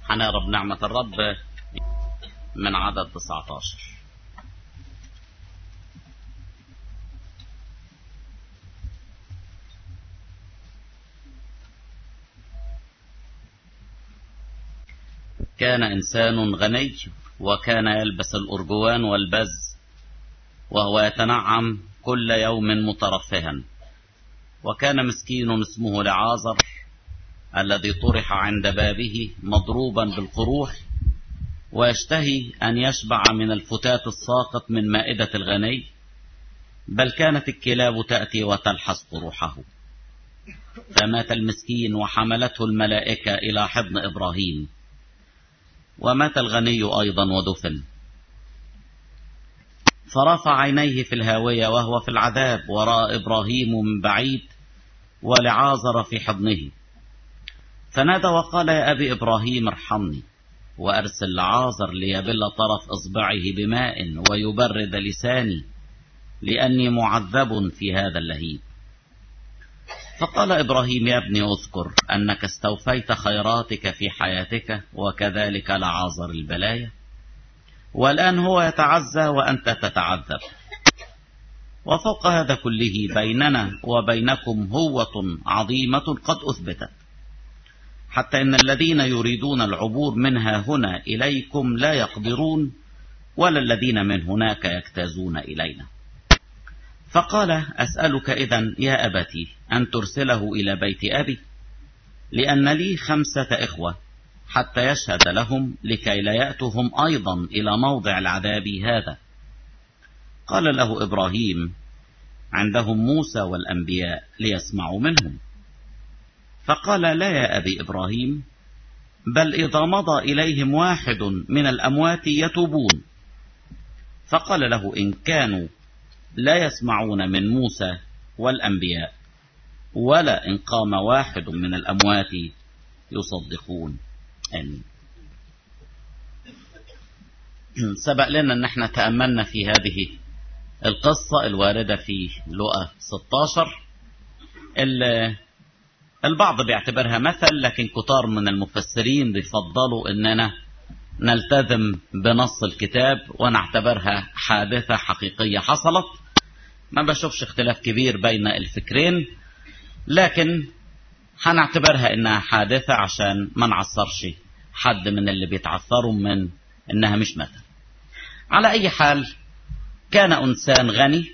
هنقرب نعمة الرب من عدد 19. كان إنسان غني وكان يلبس الأرجوان والبز وهو يتنعم كل يوم مترفها، وكان مسكين اسمه لعازر الذي طرح عند بابه مضروبا بالقروح، ويشتهي أن يشبع من الفتات الساقط من مائدة الغني، بل كانت الكلاب تأتي وتلحس قروحه. فمات المسكين وحملته الملائكة إلى حضن إبراهيم، ومات الغني أيضا ودفن. فرفع عينيه في الهاوية وهو في العذاب، ورأى إبراهيم من بعيد ولعازر في حضنه، فنادى وقال: يا أبي إبراهيم ارحمني، وأرسل لعازر ليبل طرف إصبعه بماء ويبرد لساني، لأني معذب في هذا اللهيب. فقال إبراهيم: يا ابني اذكر أنك استوفيت خيراتك في حياتك، وكذلك لعازر البلايا، والآن هو يتعزى وأنت تتعذب، وفوق هذا كله بيننا وبينكم هوة عظيمة قد أثبتت، حتى إن الذين يريدون العبور منها هنا إليكم لا يقدرون، ولا الذين من هناك يجتازون إلينا. فقال: أسألك إذن يا أبتي أن ترسله إلى بيت أبي، لأن لي 5 إخوة، حتى يشهد لهم لكي لا يأتوا هم أيضا إلى موضع العذاب هذا. قال له إبراهيم: عندهم موسى والأنبياء ليسمعوا منهم. فقال: لا يا أبي إبراهيم، بل إذا مضى إليهم واحد من الأموات يتوبون. فقال له: إن كانوا لا يسمعون من موسى والأنبياء، ولا إن قام واحد من الأموات يصدقون. آمين. سبق لنا أن احنا تأملنا في هذه القصة الواردة في لقا 16. البعض بيعتبرها مثل، لكن كتار من المفسرين بيفضلوا أننا نلتزم بنص الكتاب ونعتبرها حادثة حقيقية حصلت. ما بشوفش اختلاف كبير بين الفكرين، لكن هنعتبرها انها حادثة عشان ما نعصرش حد من اللي بيتعثروا من انها مش مثل. على اي حال، كان انسان غني،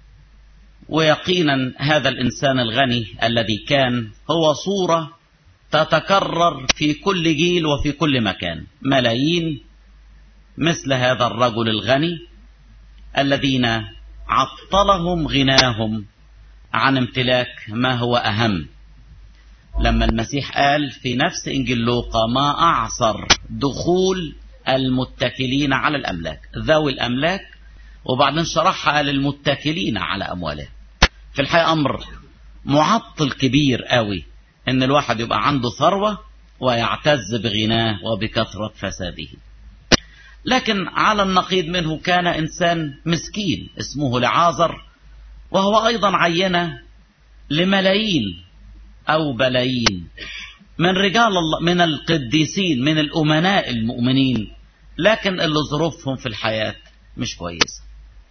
ويقينا هذا الانسان الغني الذي كان هو صورة تتكرر في كل جيل وفي كل مكان. ملايين مثل هذا الرجل الغني الذين عطلهم غناهم عن امتلاك ما هو أهم. لما المسيح قال في نفس إنجيل لوقا: ما أعصر دخول المتكلين على الأملاك، ذوي الأملاك، وبعدين شرحها قال المتكلين على أموالهم. في الحقيقة أمر معطل كبير قوي ان الواحد يبقى عنده ثروة ويعتز بغناه وبكثرة فساده. لكن على النقيض منه كان انسان مسكين اسمه لعازر، وهو ايضا عينة لملايين او بلايين من رجال الله، من القديسين، من الامناء المؤمنين، لكن اللي ظروفهم في الحياة مش كويسة.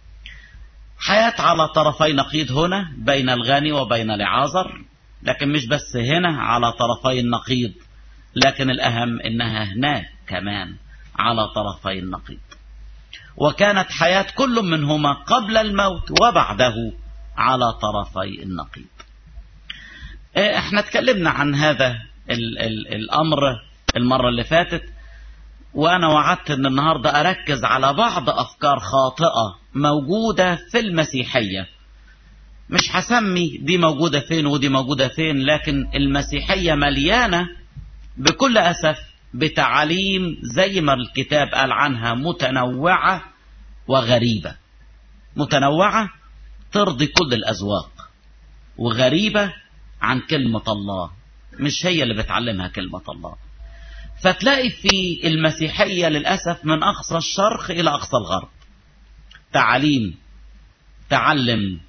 حياة على طرفي نقيض هنا بين الغني وبين لعازر، لكن مش بس هنا على طرفي النقيض، لكن الأهم إنها هناك كمان على طرفي النقيض. وكانت حياة كل منهما قبل الموت وبعده على طرفي النقيض. احنا اتكلمنا عن هذا الأمر المرة اللي فاتت، وأنا وعدت إن النهاردة أركز على بعض أفكار خاطئة موجودة في المسيحية. مش هسمي دي موجودة فين ودي موجودة فين، لكن المسيحية مليانة بكل أسف بتعاليم زي ما الكتاب قال عنها متنوعة وغريبة. متنوعة ترضي كل الأذواق، وغريبة عن كلمة الله، مش هي اللي بتعلمها كلمة الله. فتلاقي في المسيحية للأسف من أقصى الشرق إلى أقصى الغرب تعاليم تعلم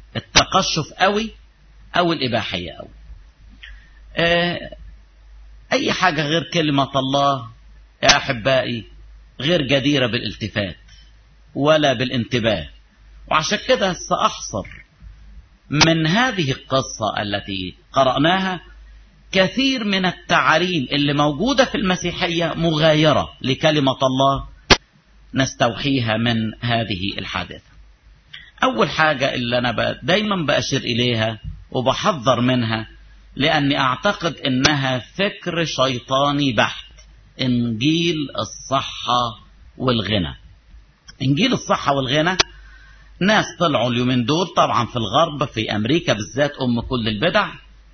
التقشف قوي أو الإباحية قوي. أي حاجة غير كلمة الله يا أحبائي غير جديرة بالالتفات ولا بالانتباه. وعشان كده سأحصر من هذه القصة التي قرأناها كثير من التعاليم اللي موجودة في المسيحية مغايرة لكلمة الله نستوحيها من هذه الحادثة. أول حاجة اللي أنا دايما بأشير إليها وبحذر منها لأني أعتقد إنها فكر شيطاني بحت، إنجيل الصحة والغنى. إنجيل الصحة والغنى ناس طلعوا اليومين دول طبعا في الغرب في أمريكا بالذات أم كل البدع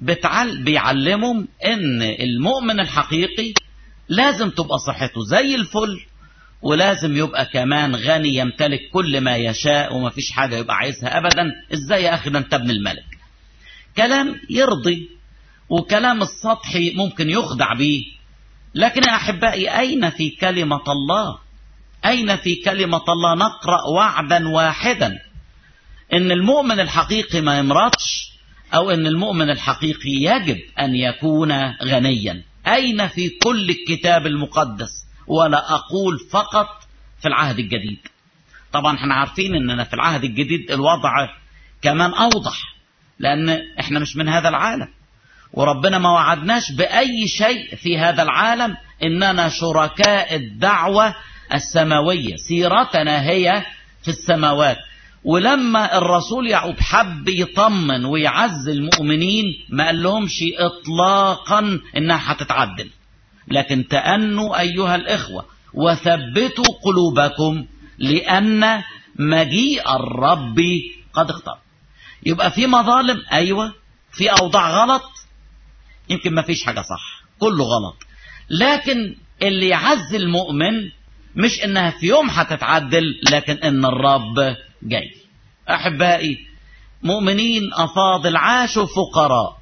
بيعلمهم إن المؤمن الحقيقي لازم تبقى صحته زي الفل، ولازم يبقى كمان غني يمتلك كل ما يشاء وما فيش حاجة يبقى عايزها أبدا. إزاي يا أخي ده أنت ابن الملك؟ كلام يرضي وكلام السطحي ممكن يخدع به، لكن يا أحبائي أين في كلمة الله؟ أين في كلمة الله نقرأ وعدا واحدا إن المؤمن الحقيقي ما يمرضش أو إن المؤمن الحقيقي يجب أن يكون غنيا؟ أين في كل الكتاب المقدس؟ ولا أقول فقط في العهد الجديد. طبعا احنا عارفين إننا في العهد الجديد الوضع كمان أوضح، لأن احنا مش من هذا العالم، وربنا ما وعدناش بأي شيء في هذا العالم، إننا شركاء الدعوة السماوية، سيرتنا هي في السماوات. ولما الرسول يعقوب حب يطمن ويعز المؤمنين ما قال لهمش إطلاقا إنها هتتعدل، لكن تأنوا أيها الإخوة وثبتوا قلوبكم لأن مجيء الرب قد اقترب. يبقى في مظالم، أيوة، في أوضاع غلط، يمكن ما فيش حاجة صح، كله غلط، لكن اللي يعز المؤمن مش إنها في يوم هتتعدل، لكن إن الرب جاي. أحبائي مؤمنين أفاضل عاشوا فقراء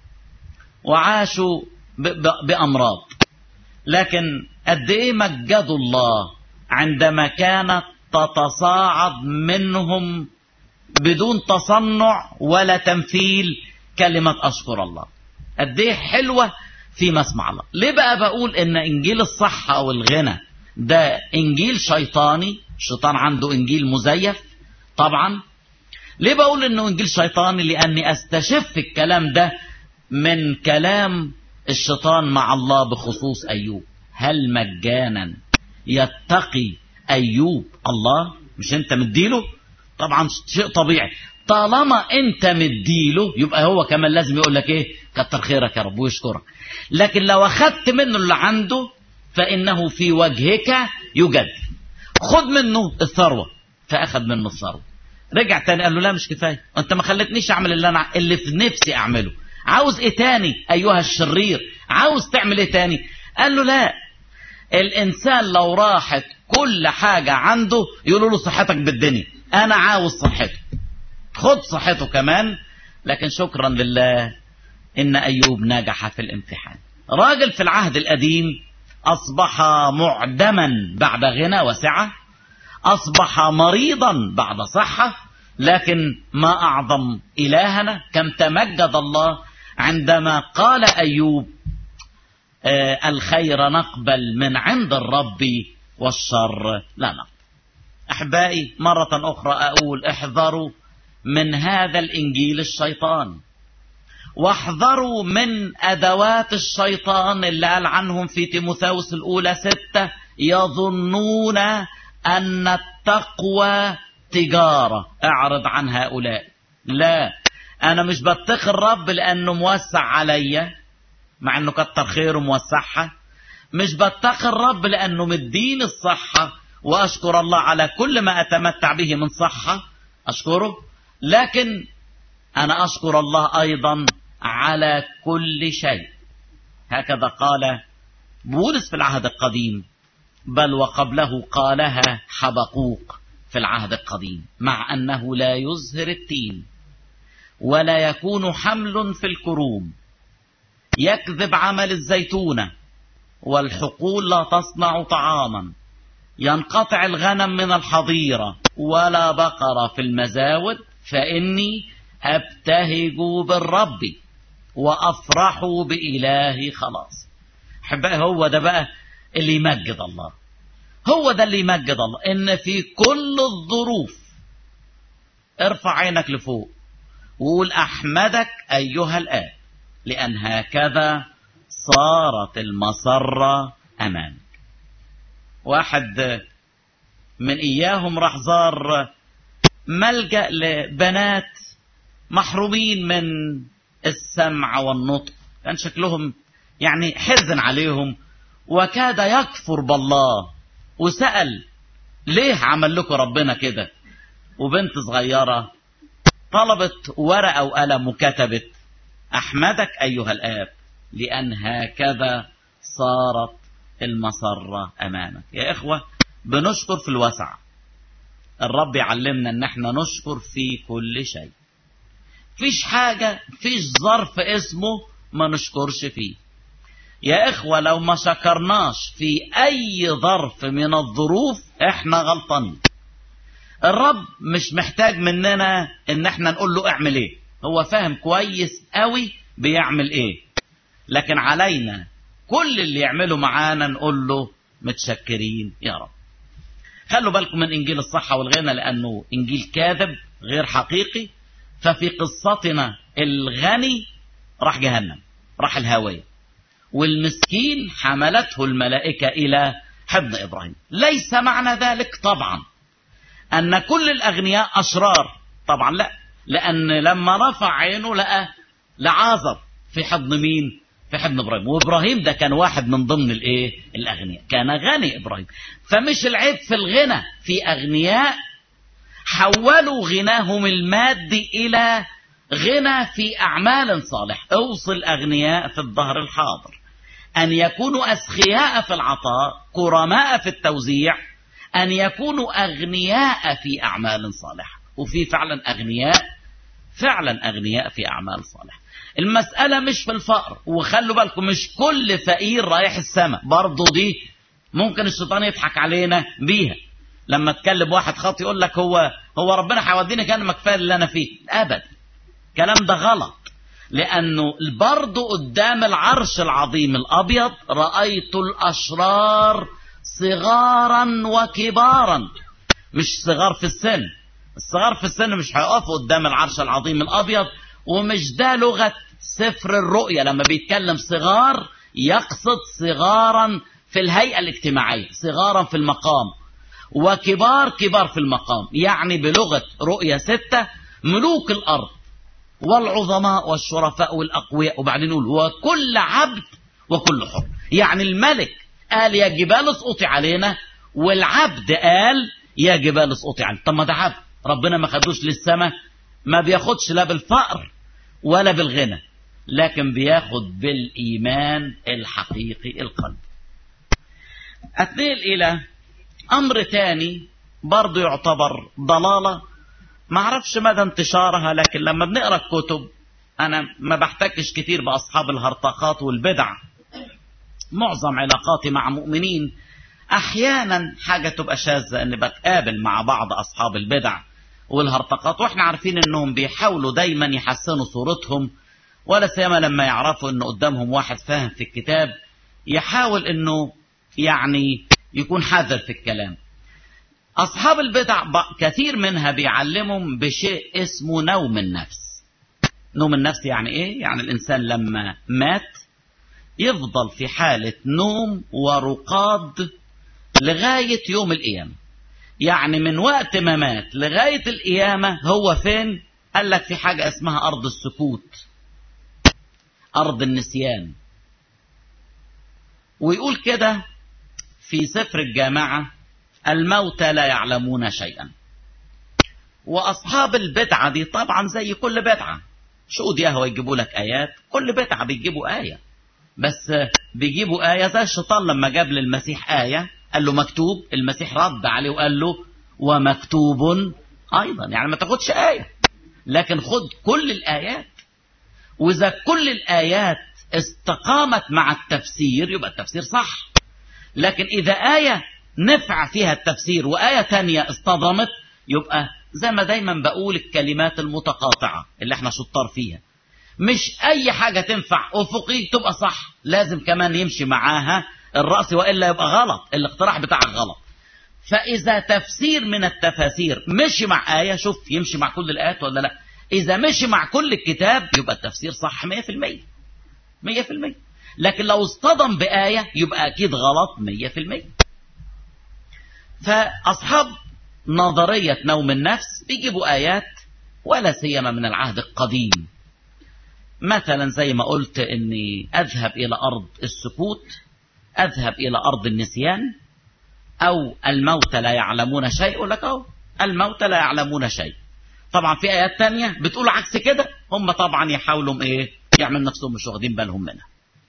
وعاشوا بأمراض، لكن قد إيه مجدوا الله عندما كانت تتصاعد منهم بدون تصنع ولا تمثيل كلمة أشكر الله. قد إيه حلوة في مسمع الله. ليه بقى بقول إن إنجيل الصحة والغنى ده إنجيل شيطاني؟ الشيطان عنده إنجيل مزيف طبعا. ليه بقول إنه إنجيل شيطاني؟ لأني أستشف الكلام ده من كلام الشيطان مع الله بخصوص أيوب. هل مجانا يتقي أيوب الله؟ مش أنت مديله؟ طبعا شيء طبيعي، طالما أنت مديله يبقى هو كمان لازم يقول لك إيه؟ كتر خيرك يا رب ويشكرك. لكن لو أخذت منه اللي عنده فإنه في وجهك يجد. خد منه الثروة، فأخذ منه الثروة، رجع تاني قال له لا مش كفاية، أنت ما خلتنيش أعمل اللي في نفسي أعمله، عاوز إيه تاني أيها الشرير؟ عاوز تعمل إيه تاني؟ قال له لا، الإنسان لو راحت كل حاجة عنده يقولوا له صحتك بالدنيا، أنا عاوز صحته، خد صحته كمان. لكن شكرا لله إن أيوب نجح في الامتحان. راجل في العهد القديم أصبح معدما بعد غنى وسعة، أصبح مريضا بعد صحة، لكن ما أعظم إلهنا كم تمجد الله عندما قال أيوب الخير نقبل من عند الرب والشر لا نقبل. أحبائي مرة أخرى أقول احذروا من هذا الإنجيل الشيطان، واحذروا من أدوات الشيطان اللي قال عنهم في تيموثاوس الأولى 6 يظنون أن التقوى تجارة. اعرض عن هؤلاء. لا، أنا مش بتقي الرب لأنه موسع عليا مع أنه كتر خيره موسعها، مش بتقي الرب لأنه مديني الصحة وأشكر الله على كل ما أتمتع به من صحة أشكره، لكن أنا أشكر الله أيضا على كل شيء. هكذا قال بولس في العهد القديم، بل وقبله قالها حبقوق في العهد القديم، مع أنه لا يزهر التين ولا يكون حمل في الكروم، يكذب عمل الزيتونة والحقول لا تصنع طعاما، ينقطع الغنم من الحظيرة ولا بقر في المزاود، فإني أبتهج بالرب وأفرح بإلهي خلاص. أحبائي هو ده بقى اللي يمجد الله، هو ده اللي يمجد الله، إن في كل الظروف ارفع عينك لفوق وقول أحمدك أيها الآب لأن هكذا صارت المسرة أمامك. واحد من إياهم راح زار ملجأ لبنات محرومين من السمع والنطق، كان شكلهم يعني حزن عليهم وكاد يكفر بالله، وسأل ليه عمل لكم ربنا كده؟ وبنت صغيرة طلبت ورقة وقلم وكتبت أحمدك أيها الآب لأن هكذا صارت المسرة أمامك. يا إخوة بنشكر في الوسع، الرب يعلمنا ان احنا نشكر في كل شيء، فيش حاجة فيش ظرف اسمه ما نشكرش فيه. يا إخوة لو ما شكرناش في أي ظرف من الظروف احنا غلطانين. الرب مش محتاج مننا ان احنا نقول له اعمل ايه، هو فاهم كويس قوي بيعمل ايه، لكن علينا كل اللي يعمله معانا نقول له متشكرين يا رب. خلوا بالكم من إنجيل الصحة والغنى لأنه إنجيل كاذب غير حقيقي. ففي قصتنا الغني راح جهنم، راح الهاوية، والمسكين حملته الملائكة إلى حضن إبراهيم. ليس معنى ذلك طبعا أن كل الأغنياء أشرار، طبعا لا، لأن لما رفع عينه لقى لعازر في حضن مين؟ في حضن إبراهيم، وإبراهيم ده كان واحد من ضمن الأغنياء، كان غني إبراهيم. فمش العيب في الغنى، في أغنياء حولوا غناهم المادي إلى غنى في أعمال صالحة. اوصل أغنياء في الظهر الحاضر أن يكونوا أسخياء في العطاء، كرماء في التوزيع، أن يكونوا أغنياء في أعمال صالحة. وفي فعلا أغنياء في أعمال صالحة. المسألة مش في الفقر، وخلوا بالكم مش كل فقير رايح السماء، برضو دي ممكن الشيطان يضحك علينا بيها. لما تكلم واحد خاطئ يقول لك هو ربنا هيوديني كان مكفايه اللي انا فيه. ابدا، الكلام ده غلط، لانه برضو قدام العرش العظيم الابيض رأيت الاشرار صغارا وكبارا. مش صغار في السن، الصغار في السن مش هيقفوا قدام العرش العظيم الابيض، ومش ده لغة سفر الرؤيا. لما بيتكلم صغار يقصد صغارا في الهيئة الاجتماعية، صغارا في المقام، وكبار في المقام. يعني بلغة رؤيا 6 ملوك الأرض والعظماء والشرفاء والأقوياء، وبعدين نقول وكل عبد وكل حر. يعني الملك قال يا جبال اسقطي علينا، والعبد قال يا جبال اسقطي علينا. طب ما ده عبد، ربنا ما خدوش للسماء، ما بياخدش لا بالفقر ولا بالغنى، لكن بياخد بالإيمان الحقيقي القلب. أتنقل إلى أمر تاني برضو يعتبر ضلالة، ما اعرفش مدى انتشارها، لكن لما بنقرأ الكتب أنا ما بحتكش كتير بأصحاب الهرطقات والبدع. معظم علاقاتي مع مؤمنين أحيانا حاجة تبقى شاذة أن بتقابل مع بعض أصحاب البدع والهرطقات، واحنا عارفين انهم بيحاولوا دايما يحسنوا صورتهم، ولا سيما لما يعرفوا انه قدامهم واحد فاهم في الكتاب يحاول انه يعني يكون حذر في الكلام. اصحاب البدع كثير منها بيعلمهم بشيء اسمه نوم النفس. نوم النفس يعني ايه؟ يعني الانسان لما مات يفضل في حالة نوم ورقاد لغاية يوم القيامة. يعني من وقت ما مات لغاية القيامة هو فين؟ قال لك في حاجة اسمها أرض السكوت، أرض النسيان. ويقول كده في سفر الجامعة الموتى لا يعلمون شيئا. وأصحاب البدعة دي طبعا زي كل بدعة، شو دي هو يجيبوا لك آيات، كل بدعة بيجيبوا آية، بس بيجيبوا آية زي الشيطان لما جاب للمسيح آية قال له مكتوب، المسيح رد عليه وقال له ومكتوب أيضا. يعني ما تاخدش آية، لكن خد كل الآيات، وإذا كل الآيات استقامت مع التفسير يبقى التفسير صح. لكن إذا آية نفع فيها التفسير وآية تانية اصطدمت، يبقى زي ما دايما بقول الكلمات المتقاطعة اللي احنا شطار فيها، مش أي حاجة تنفع أفقي تبقى صح، لازم كمان يمشي معاها الرأس، وإلا يبقى غلط، الاقتراح بتاعك غلط. فإذا تفسير من التفاسير مشي مع آية، شوف يمشي مع كل الآيات ولا لا. إذا مشي مع كل الكتاب يبقى التفسير صح 100%. لكن لو اصطدم بآية يبقى أكيد غلط 100%. فأصحاب نظرية نوم النفس بيجيبوا آيات ولا سيما من العهد القديم، مثلا زي ما قلت إني أذهب إلى أرض السكوت، أذهب إلى أرض النسيان، أو الموت لا يعلمون شيء. يقول لك أهو الموت لا يعلمون شيء. طبعا في آيات تانية بتقول عكس كده، هم طبعا يحاولوا يعمل نفسهم مش واخدين بالهم منها.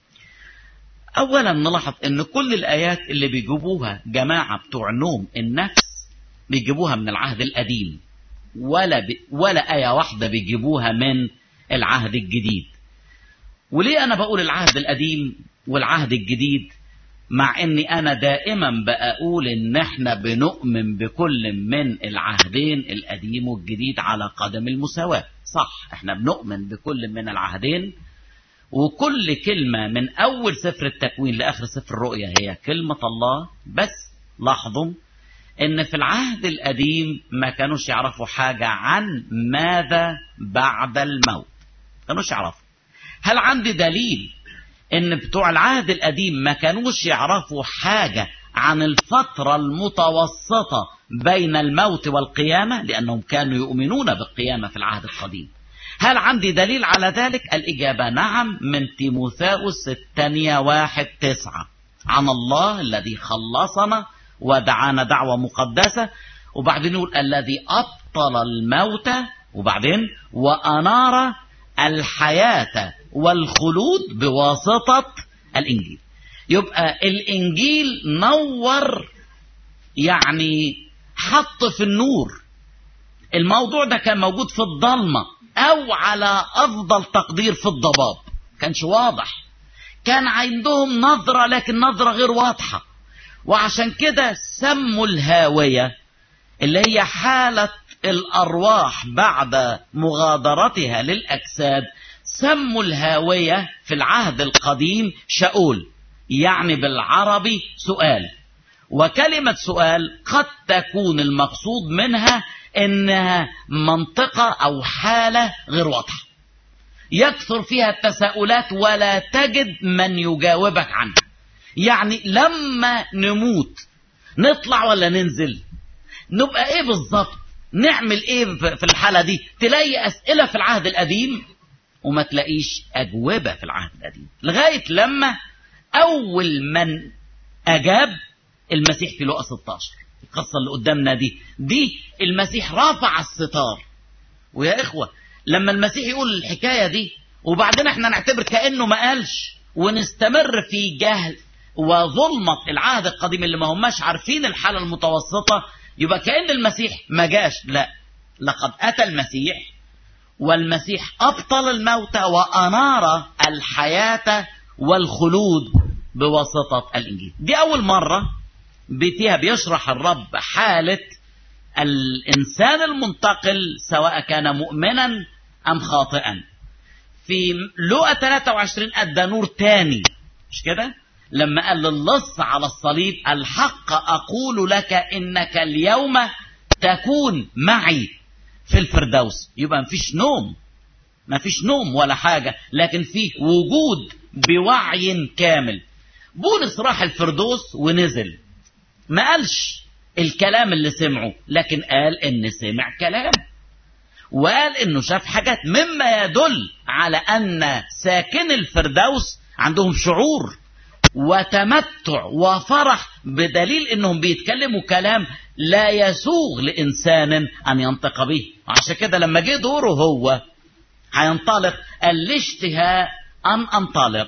أولا نلاحظ إن كل الآيات اللي بيجيبوها جماعة بتوع نوم النفس بيجيبوها من العهد القديم، ولا آية واحدة بيجيبوها من العهد الجديد. وليه أنا بقول العهد القديم والعهد الجديد، مع إني أنا دائما بقول إن إحنا بنؤمن بكل من العهدين القديم والجديد على قدم المساواة؟ صح، إحنا بنؤمن بكل من العهدين، وكل كلمة من أول سفر التكوين لآخر سفر الرؤيا هي كلمة الله. بس لاحظوا إن في العهد القديم ما كانوش يعرفوا حاجة عن ماذا بعد الموت، كانوش يعرفوا. هل عندي دليل إن بتوع العهد القديم ما كانوش يعرفوا حاجة عن الفترة المتوسطة بين الموت والقيامة؟ لأنهم كانوا يؤمنون بالقيامة في العهد القديم. هل عندي دليل على ذلك؟ الإجابة نعم، من تيموثاوس الثانية 1:9، عن الله الذي خلصنا ودعانا دعوة مقدسة، وبعدين يقول الذي أبطل الموت، وبعدين وأنار الحياة والخلود بواسطة الإنجيل. يبقى الإنجيل نور، يعني حط في النور. الموضوع ده كان موجود في الضلمة، أو على أفضل تقدير في الضباب، كانش واضح. كان عندهم نظرة لكن نظرة غير واضحة، وعشان كده سموا الهاوية اللي هي حالة الأرواح بعد مغادرتها للأجساد، سموا الهاوية في العهد القديم شاول، يعني بالعربي سؤال. وكلمة سؤال قد تكون المقصود منها إنها منطقة أو حالة غير واضحة، يكثر فيها التساؤلات ولا تجد من يجاوبك عنها. يعني لما نموت نطلع ولا ننزل؟ نبقى ايه بالظبط؟ نعمل ايه في الحالة دي؟ تلاقي أسئلة في العهد القديم وما تلاقيش أجوبة في العهد القديم، لغاية لما أول من أجاب المسيح في لقا 16. القصة اللي قدامنا دي المسيح رافع الستار. ويا إخوة لما المسيح يقول الحكاية دي وبعدين احنا نعتبر كأنه ما قالش ونستمر في جهل وظلمة العهد القديم اللي ما هماش عارفين الحالة المتوسطة، يبقى كأن المسيح ما جاش. لا، لقد أتى المسيح، والمسيح أبطل الموت وأنار الحياة والخلود بواسطة الإنجيل. دي أول مرة فيها بيشرح الرب حالة الإنسان المنتقل سواء كان مؤمنا أم خاطئا. في لقا 23 أدى نور تاني، مش كده؟ لما قال للص على الصليب الحق أقول لك إنك اليوم تكون معي في الفردوس. يبقى مفيش نوم ولا حاجة، لكن فيه وجود بوعي كامل. بولس راح الفردوس ونزل، ما قالش الكلام اللي سمعه، لكن قال إن سمع كلام، وقال إنه شاف حاجات مما يدل على أن ساكن الفردوس عندهم شعور وتمتع وفرح، بدليل إنهم بيتكلموا كلام لا يسوغ لإنسان أن ينطق به. عشان كده لما جه دوره هو هينطلق، الاشتهاء أن أنطلق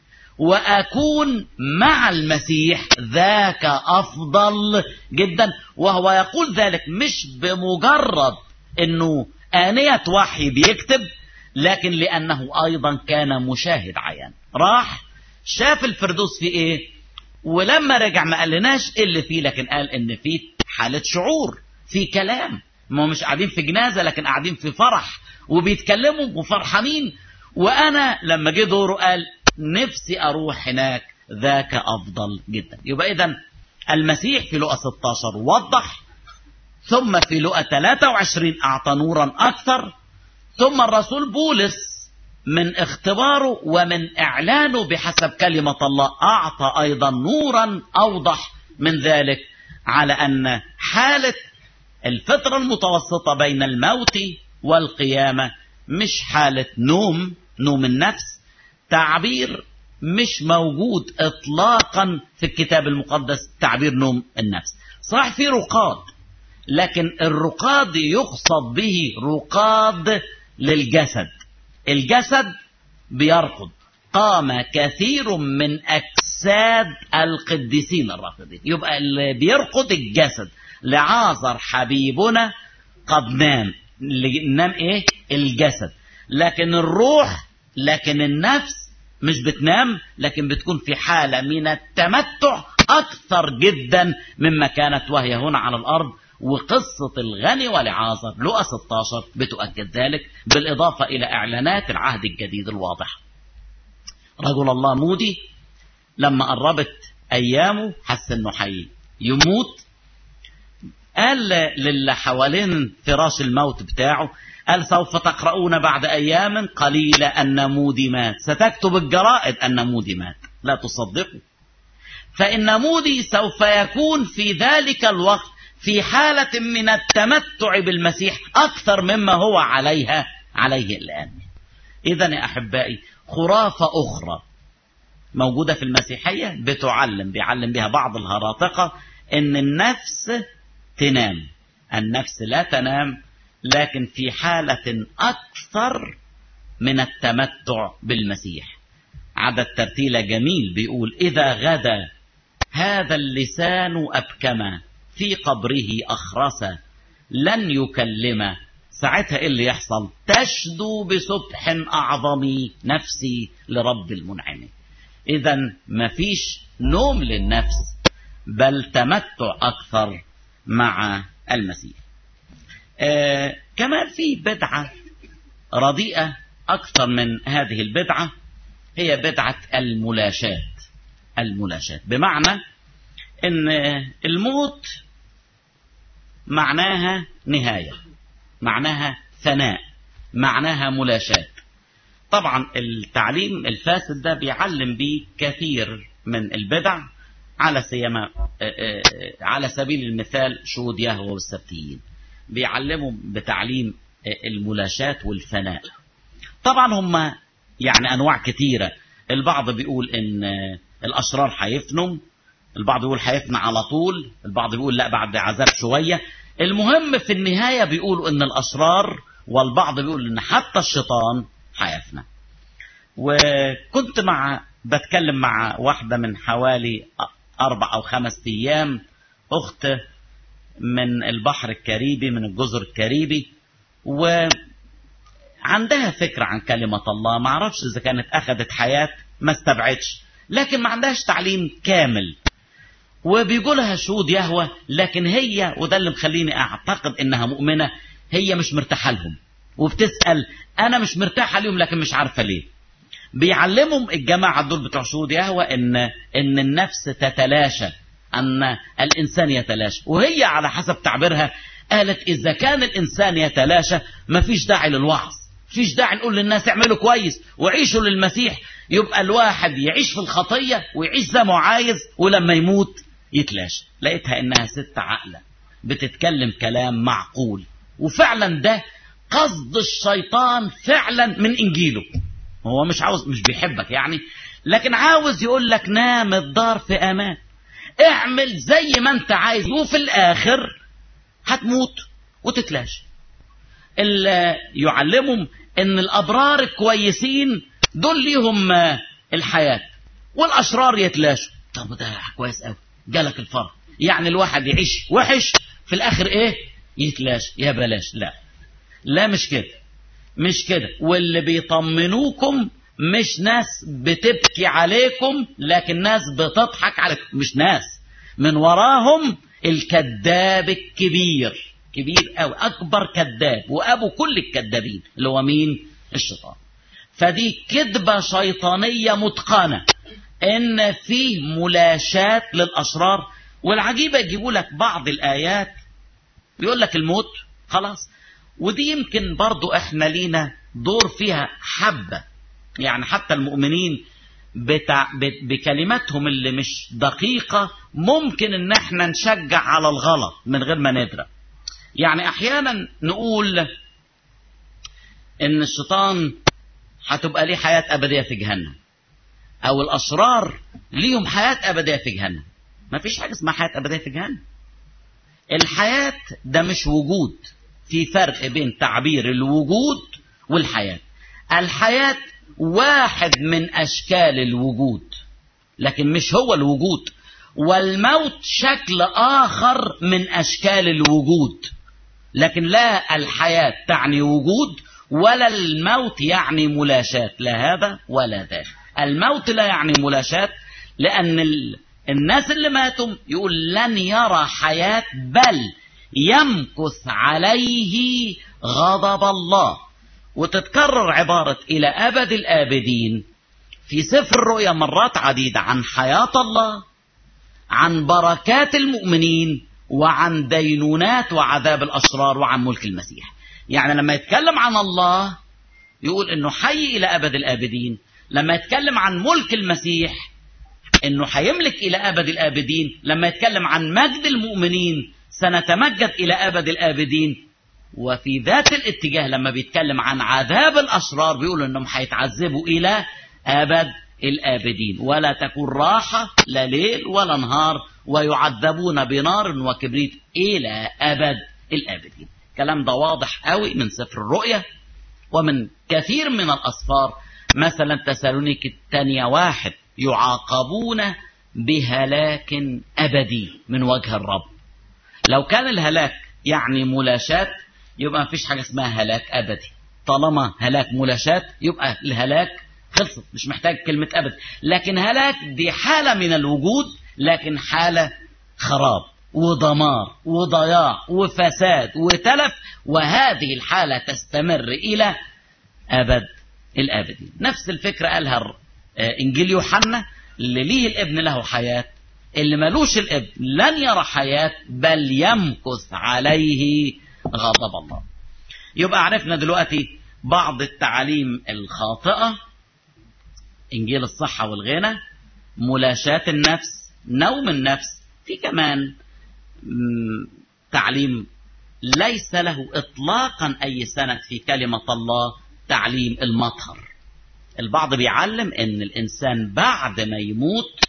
وأكون مع المسيح ذاك أفضل جدا. وهو يقول ذلك مش بمجرد أنه آنية وحي بيكتب، لكن لأنه أيضا كان مشاهد عيان، راح شاف الفردوس في إيه، ولما رجع ما قالناش إيه اللي فيه، لكن قال إن فيه حالة شعور، في كلام. ما مش قاعدين في جنازة، لكن قاعدين في فرح وبيتكلموا وفرحانين. وأنا لما جه دوره قال نفسي أروح هناك، ذاك أفضل جدا. يبقى إذن المسيح في لقا 16 وضح، ثم في لقا 23 أعطى نورا أكثر، ثم الرسول بولس من اختباره ومن إعلانه بحسب كلمة الله أعطى أيضا نورا أوضح من ذلك، على أن حالة الفترة المتوسطة بين الموت والقيامة مش حالة نوم النفس، تعبير مش موجود إطلاقا في الكتاب المقدس تعبير نوم النفس. صح في رقاد، لكن الرقاد يقصد به رقاد للجسد، الجسد بيرقد. قام كثير من أجساد القديسين الراقدين، يبقى اللي بيرقد الجسد. لعازر حبيبنا قد نام، نام ايه؟ الجسد. لكن الروح، لكن النفس مش بتنام، لكن بتكون في حالة من التمتع أكثر جدا مما كانت وهي هنا على الأرض. وقصة الغني ولعازر لقا 16 بتؤكد ذلك، بالإضافة إلى إعلانات العهد الجديد الواضحة. رجل الله مودي لما قربت أيامه حس إنه يموت، قال للي حوالين فراش الموت بتاعه، قال سوف تقرؤون بعد أيام قليلة أن مودي مات، ستكتب الجرائد أن مودي مات، لا تصدقوا، فإن مودي سوف يكون في ذلك الوقت في حالة من التمتع بالمسيح أكثر مما هو عليه الآن. إذن يا أحبائي، خرافة أخرى موجودة في المسيحية بيعلم بها بعض الهراطقة إن النفس تنام. النفس لا تنام، لكن في حالة أكثر من التمتع بالمسيح. عدد ترتيلة جميل بيقول: إذا غدا هذا اللسان أبكما في قبره أخرس لن يكلم. ساعتها إيه اللي يحصل؟ تشدو بسبح أعظم نفسي لرب المنعم. إذن مفيش نوم للنفس، بل تمتع أكثر مع المسيح. كمان في بدعة رديئة أكثر من هذه البدعة، هي بدعة الملاشات، بمعنى إن الموت معناها نهاية، معناها ثناء، معناها ملاشات. طبعا التعليم الفاسد ده بيعلم بيه كثير من البدع، على سبيل المثال شهود يهوه والسبتيين بيعلموا بتعليم الملاشات والفناء. طبعا هم يعني أنواع كثيرة، البعض بيقول إن الأشرار هيفنوا، البعض يقول هيفنى على طول، البعض يقول لا بعد عذاب شوية. المهم في النهاية بيقولوا إن الأشرار، والبعض بيقول إن حتى الشيطان هيفنى. وكنت بتكلم مع واحدة من حوالي 4 أو 5 أيام، أخت من البحر الكاريبي، من الجزر الكاريبي، وعندها فكرة عن كلمة الله. ما عرفش إذا كانت أخذت حياة، ما استبعدش، لكن ما عندهاش تعليم كامل. وبيقولها شهود يهوه، لكن هي، وده اللي مخليني أعتقد إنها مؤمنة، هي مش مرتاحة لهم، وبتسأل أنا مش مرتاحة لهم لكن مش عارفة ليه. بيعلمهم الجماعة دول بتوع شهود يهوه إن النفس تتلاشى، أن الإنسان يتلاشى. وهي على حسب تعبيرها قالت إذا كان الإنسان يتلاشى مفيش داعي للوعظ، مفيش داعي نقول للناس اعملوا كويس وعيشوا للمسيح. يبقى الواحد يعيش في الخطية ويعيش زي ما عايز، ولما يموت يتلاشى. لقيتها إنها ست عاقلة بتتكلم كلام معقول، وفعلا ده قصد الشيطان فعلا من إنجيله. هو مش بيحبك يعني، لكن عاوز يقول لك نام الدار في أمان، اعمل زي ما انت عايز، وفي الآخر هتموت وتتلاشى. اللي يعلمهم ان الأبرار الكويسين دول ليهم الحياة، والأشرار يتلاشوا. طب ده كويس قوي، جالك الفرق. يعني الواحد يعيش وحش في الآخر ايه؟ يتلاشى. يا بلاش، لا مش كده. واللي بيطمنوكم مش ناس بتبكي عليكم، لكن ناس بتضحك عليكم، مش ناس من وراهم الكذاب الكبير، كبير قوي، أكبر كذاب وأبو كل الكذابين، اللي هو مين؟ الشيطان. فدي كذبة شيطانية متقنة ان فيه ملاشات للاشرار. والعجيبة يجيبوا لك بعض الايات يقول لك الموت خلاص، ودي يمكن برضو احنا لينا دور فيها حبة، يعني حتى المؤمنين بكلماتهم اللي مش دقيقة ممكن ان احنا نشجع على الغلط من غير ما ندرى. يعني احيانا نقول ان الشيطان هتبقى ليه حياة ابدية في جهنم، او الاشرار ليهم حياة ابدية في جهنم. ما فيش حاجة اسمها حياة ابدية في جهنم. الحياة ده مش وجود، في فرق بين تعبير الوجود والحياة. الحياة واحد من اشكال الوجود لكن مش هو الوجود، والموت شكل اخر من اشكال الوجود، لكن لا الحياة تعني وجود ولا الموت يعني ملاشات، لا هذا ولا ذاك. الموت لا يعني ملاشات، لأن الناس اللي ماتوا يقول لن يرى حياة بل يمكث عليه غضب الله. وتتكرر عبارة إلى أبد الآبدين في سفر الرؤيا مرات عديدة عن حياة الله، عن بركات المؤمنين، وعن دينونات وعذاب الأشرار، وعن ملك المسيح. يعني لما يتكلم عن الله يقول انه حي الى ابد الابدين، لما يتكلم عن ملك المسيح انه حيملك الى ابد الابدين، لما يتكلم عن مجد المؤمنين سنتمجد الى ابد الابدين. وفي ذات الاتجاه لما بيتكلم عن عذاب الاشرار بيقول انهم حيتعذبوا الى ابد الابدين، ولا تكون راحة لا ليل ولا نهار، ويعذبون بنار وكبريت الى ابد الابدين. الكلام ده واضح قوي من سفر الرؤيا ومن كثير من الأسفار. مثلا تسالونيك الثانية 1 يعاقبون بهلاك أبدي من وجه الرب. لو كان الهلاك يعني ملاشات يبقى مفيش حاجة اسمها هلاك أبدي. طالما هلاك ملاشات يبقى الهلاك خلصت، مش محتاج كلمة أبد. لكن هلاك دي حالة من الوجود، لكن حالة خراب ودمار وضياع وفساد وتلف، وهذه الحالة تستمر إلى أبد الآبدين. نفس الفكرة قالها إنجيل يوحنا، اللي ليه الابن له حياة، اللي ملوش الابن لن يرى حياة بل يمكث عليه غضب الله. يبقى عرفنا دلوقتي بعض التعاليم الخاطئة، إنجيل الصحة والغنى، ملاشات النفس، نوم النفس. في كمان تعليم ليس له إطلاقا أي سند في كلمة الله، تعليم المطهر. البعض بيعلم ان الانسان بعد ما يموت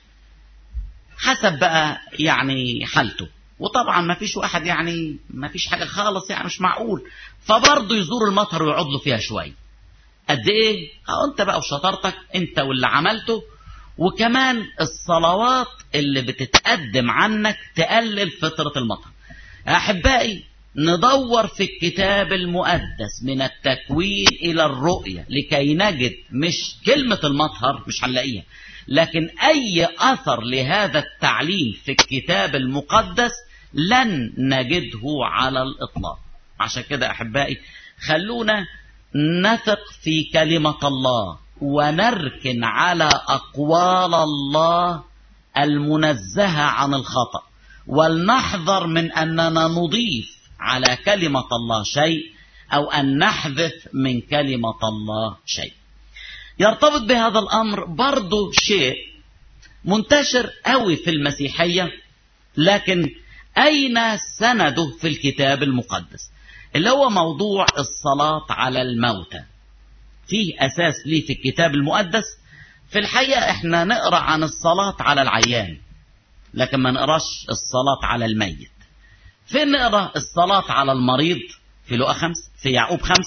حسب بقى يعني حالته، وطبعا ما فيش واحد يعني ما فيش حاجة خالص يعني مش معقول، فبرضه يزور المطهر ويقعد له فيها شوية. قد ايه؟ انت بقى وشطارتك انت واللي عملته، وكمان الصلوات اللي بتتقدم عنك تقلل فطرة المطهر. احبائي ندور في الكتاب المقدس من التكوين إلى الرؤية لكي نجد مش كلمة المطهر مش هنلاقيها، لكن أي أثر لهذا التعليم في الكتاب المقدس لن نجده على الإطلاق. عشان كده أحبائي خلونا نثق في كلمة الله ونركن على أقوال الله المنزهة عن الخطأ، ولنحذر من أننا نضيف على كلمة الله شيء أو أن نحذف من كلمة الله شيء. يرتبط بهذا الأمر برضو شيء منتشر قوي في المسيحية، لكن أين سنده في الكتاب المقدس، اللي هو موضوع الصلاة على الموتى. فيه أساس ليه في الكتاب المقدس. في الحقيقة احنا نقرأ عن الصلاة على العيان لكن ما نقراش الصلاة على الميت. فين نقرأ الصلاة على المريض؟ في لوقا 5، في يعقوب 5: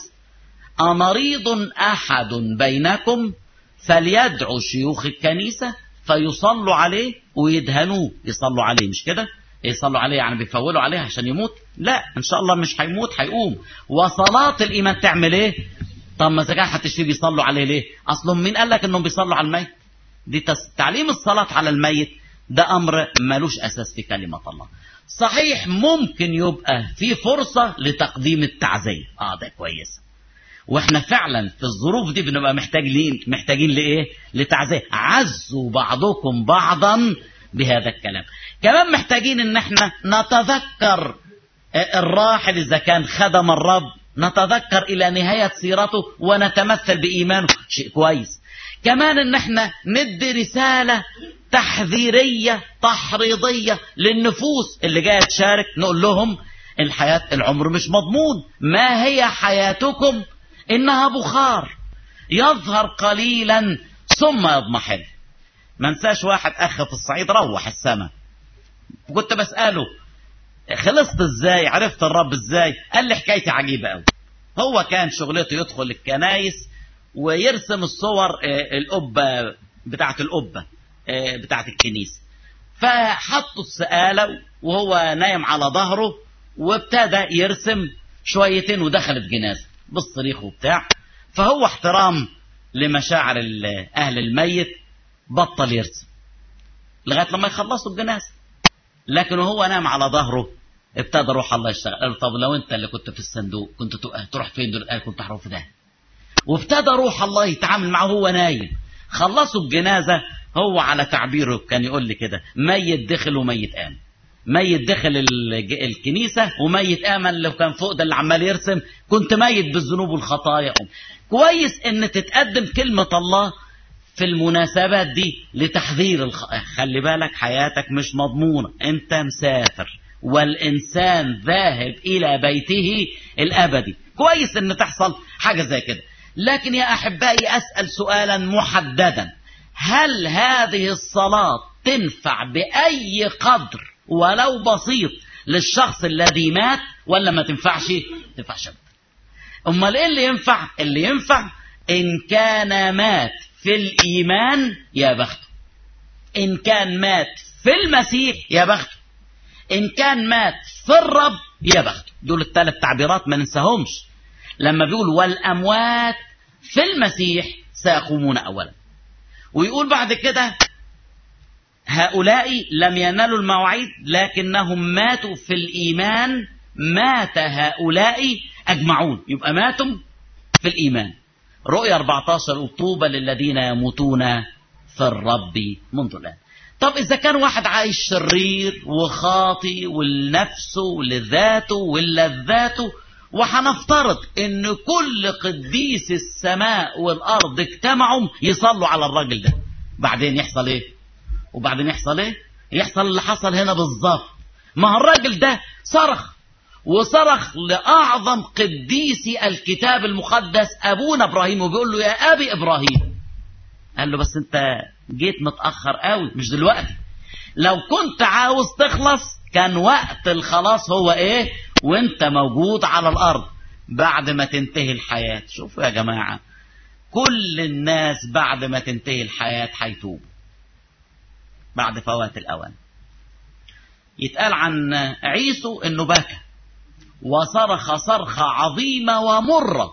أمريض أحد بينكم فليدعو شيوخ الكنيسة فيصلوا عليه ويدهنوه. يصلوا عليه مش كده؟ يصلوا عليه يعني بيفولوا عليه عشان يموت؟ لا، إن شاء الله مش هيموت، هيقوم. وصلاة الإيمان تعمل إيه؟ طب ما إذا كان هتشتري بيصلوا عليه ليه؟ أصلهم مين قال لك إنهم بيصلوا على الميت؟ دي تعليم الصلاة على الميت ده أمر ملوش أساس في كلمة الله. صحيح ممكن يبقى في فرصة لتقديم التعزية، ده كويس، واحنا فعلا في الظروف دي بنبقى محتاجين لايه؟ لتعزية. عزوا بعضكم بعضا بهذا الكلام. كمان محتاجين ان احنا نتذكر الراحل اذا كان خدم الرب، نتذكر الى نهاية سيرته ونتمثل بإيمانه، شيء كويس. كمان ان احنا ندي رسالة تحذيرية تحريضية للنفوس اللي جاية تشارك، نقول لهم العمر مش مضمون، ما هي حياتكم إنها بخار يظهر قليلا ثم يضمحل. ما انساش واحد أخ في الصعيد روح السماء، كنت بسأله خلصت ازاي، عرفت الرب ازاي؟ قال لي حكايتي عجيبة قوي. هو كان شغلته يدخل الكنايس ويرسم الصور القبة بتاعت بتاعت الكنيسة، فحطوا السقالة وهو نايم على ظهره وابتدى يرسم شويتين ودخلت جنازة بالصريخ وبتاع. فهو احترام لمشاعر أهل الميت بطل يرسم لغاية لما يخلصوا الجنازة، لكن وهو نام على ظهره ابتدى روح الله يشتغل. قال طب لو انت اللي كنت في الصندوق كنت تروح فين دول؟ قال كنت هروح في ده. وابتدى روح الله يتعامل معه وهو نايم. خلصوا الجنازة، هو على تعبيره كان يقول لي كده: ميت دخل وميت قام. ميت دخل الكنيسة وميت آمن. لو كان فوق ده اللي عمال يرسم كنت ميت بالذنوب والخطايا. كويس ان تتقدم كلمة الله في المناسبات دي لتحذير خلي بالك حياتك مش مضمونة، انت مسافر والإنسان ذاهب إلى بيته الأبدي. كويس ان تحصل حاجة زي كده. لكن يا أحبائي أسأل سؤالا محددا: هل هذه الصلاة تنفع بأي قدر ولو بسيط للشخص الذي مات ولا ما تنفعش؟ تنفعش. أمال إيه اللي ينفع؟ اللي ينفع إن كان مات في الإيمان يا بخته، إن كان مات في المسيح يا بخته، إن كان مات في الرب يا بخته. دول الثلاث تعبيرات ما ننساهمش لما بيقول والأموات في المسيح سيقومون أولا. ويقول بعد كده: هؤلاء لم ينالوا المواعيد لكنهم ماتوا في الإيمان، مات هؤلاء أجمعون. يبقى ماتوا في الإيمان. رؤيا 14: طوبى للذين يموتون في الرب منذ الآن. طب إذا كان واحد عايش شرير وخاطي ولنفسه ولذاته ولذاته، وحنفترض ان كل قديس السماء والارض اجتمعوا يصلوا على الراجل ده، بعدين يحصل ايه؟ وبعدين يحصل ايه؟ يحصل اللي حصل هنا بالظبط. ما هو الراجل ده صرخ لأعظم قديسي الكتاب المقدس أبونا إبراهيم، وبيقول له: يا أبي إبراهيم. قال له: بس أنت جيت متأخر قوي، مش دلوقتي. لو كنت عاوز تخلص كان وقت الخلاص هو إيه؟ وأنت موجود على الأرض بعد ما تنتهي الحياة. شوفوا يا جماعة، كل الناس بعد ما تنتهي الحياة هيتوبوا بعد فوات الأوان. يتقال عن عيسو إنه بكى وصرخ صرخة عظيمة ومرة،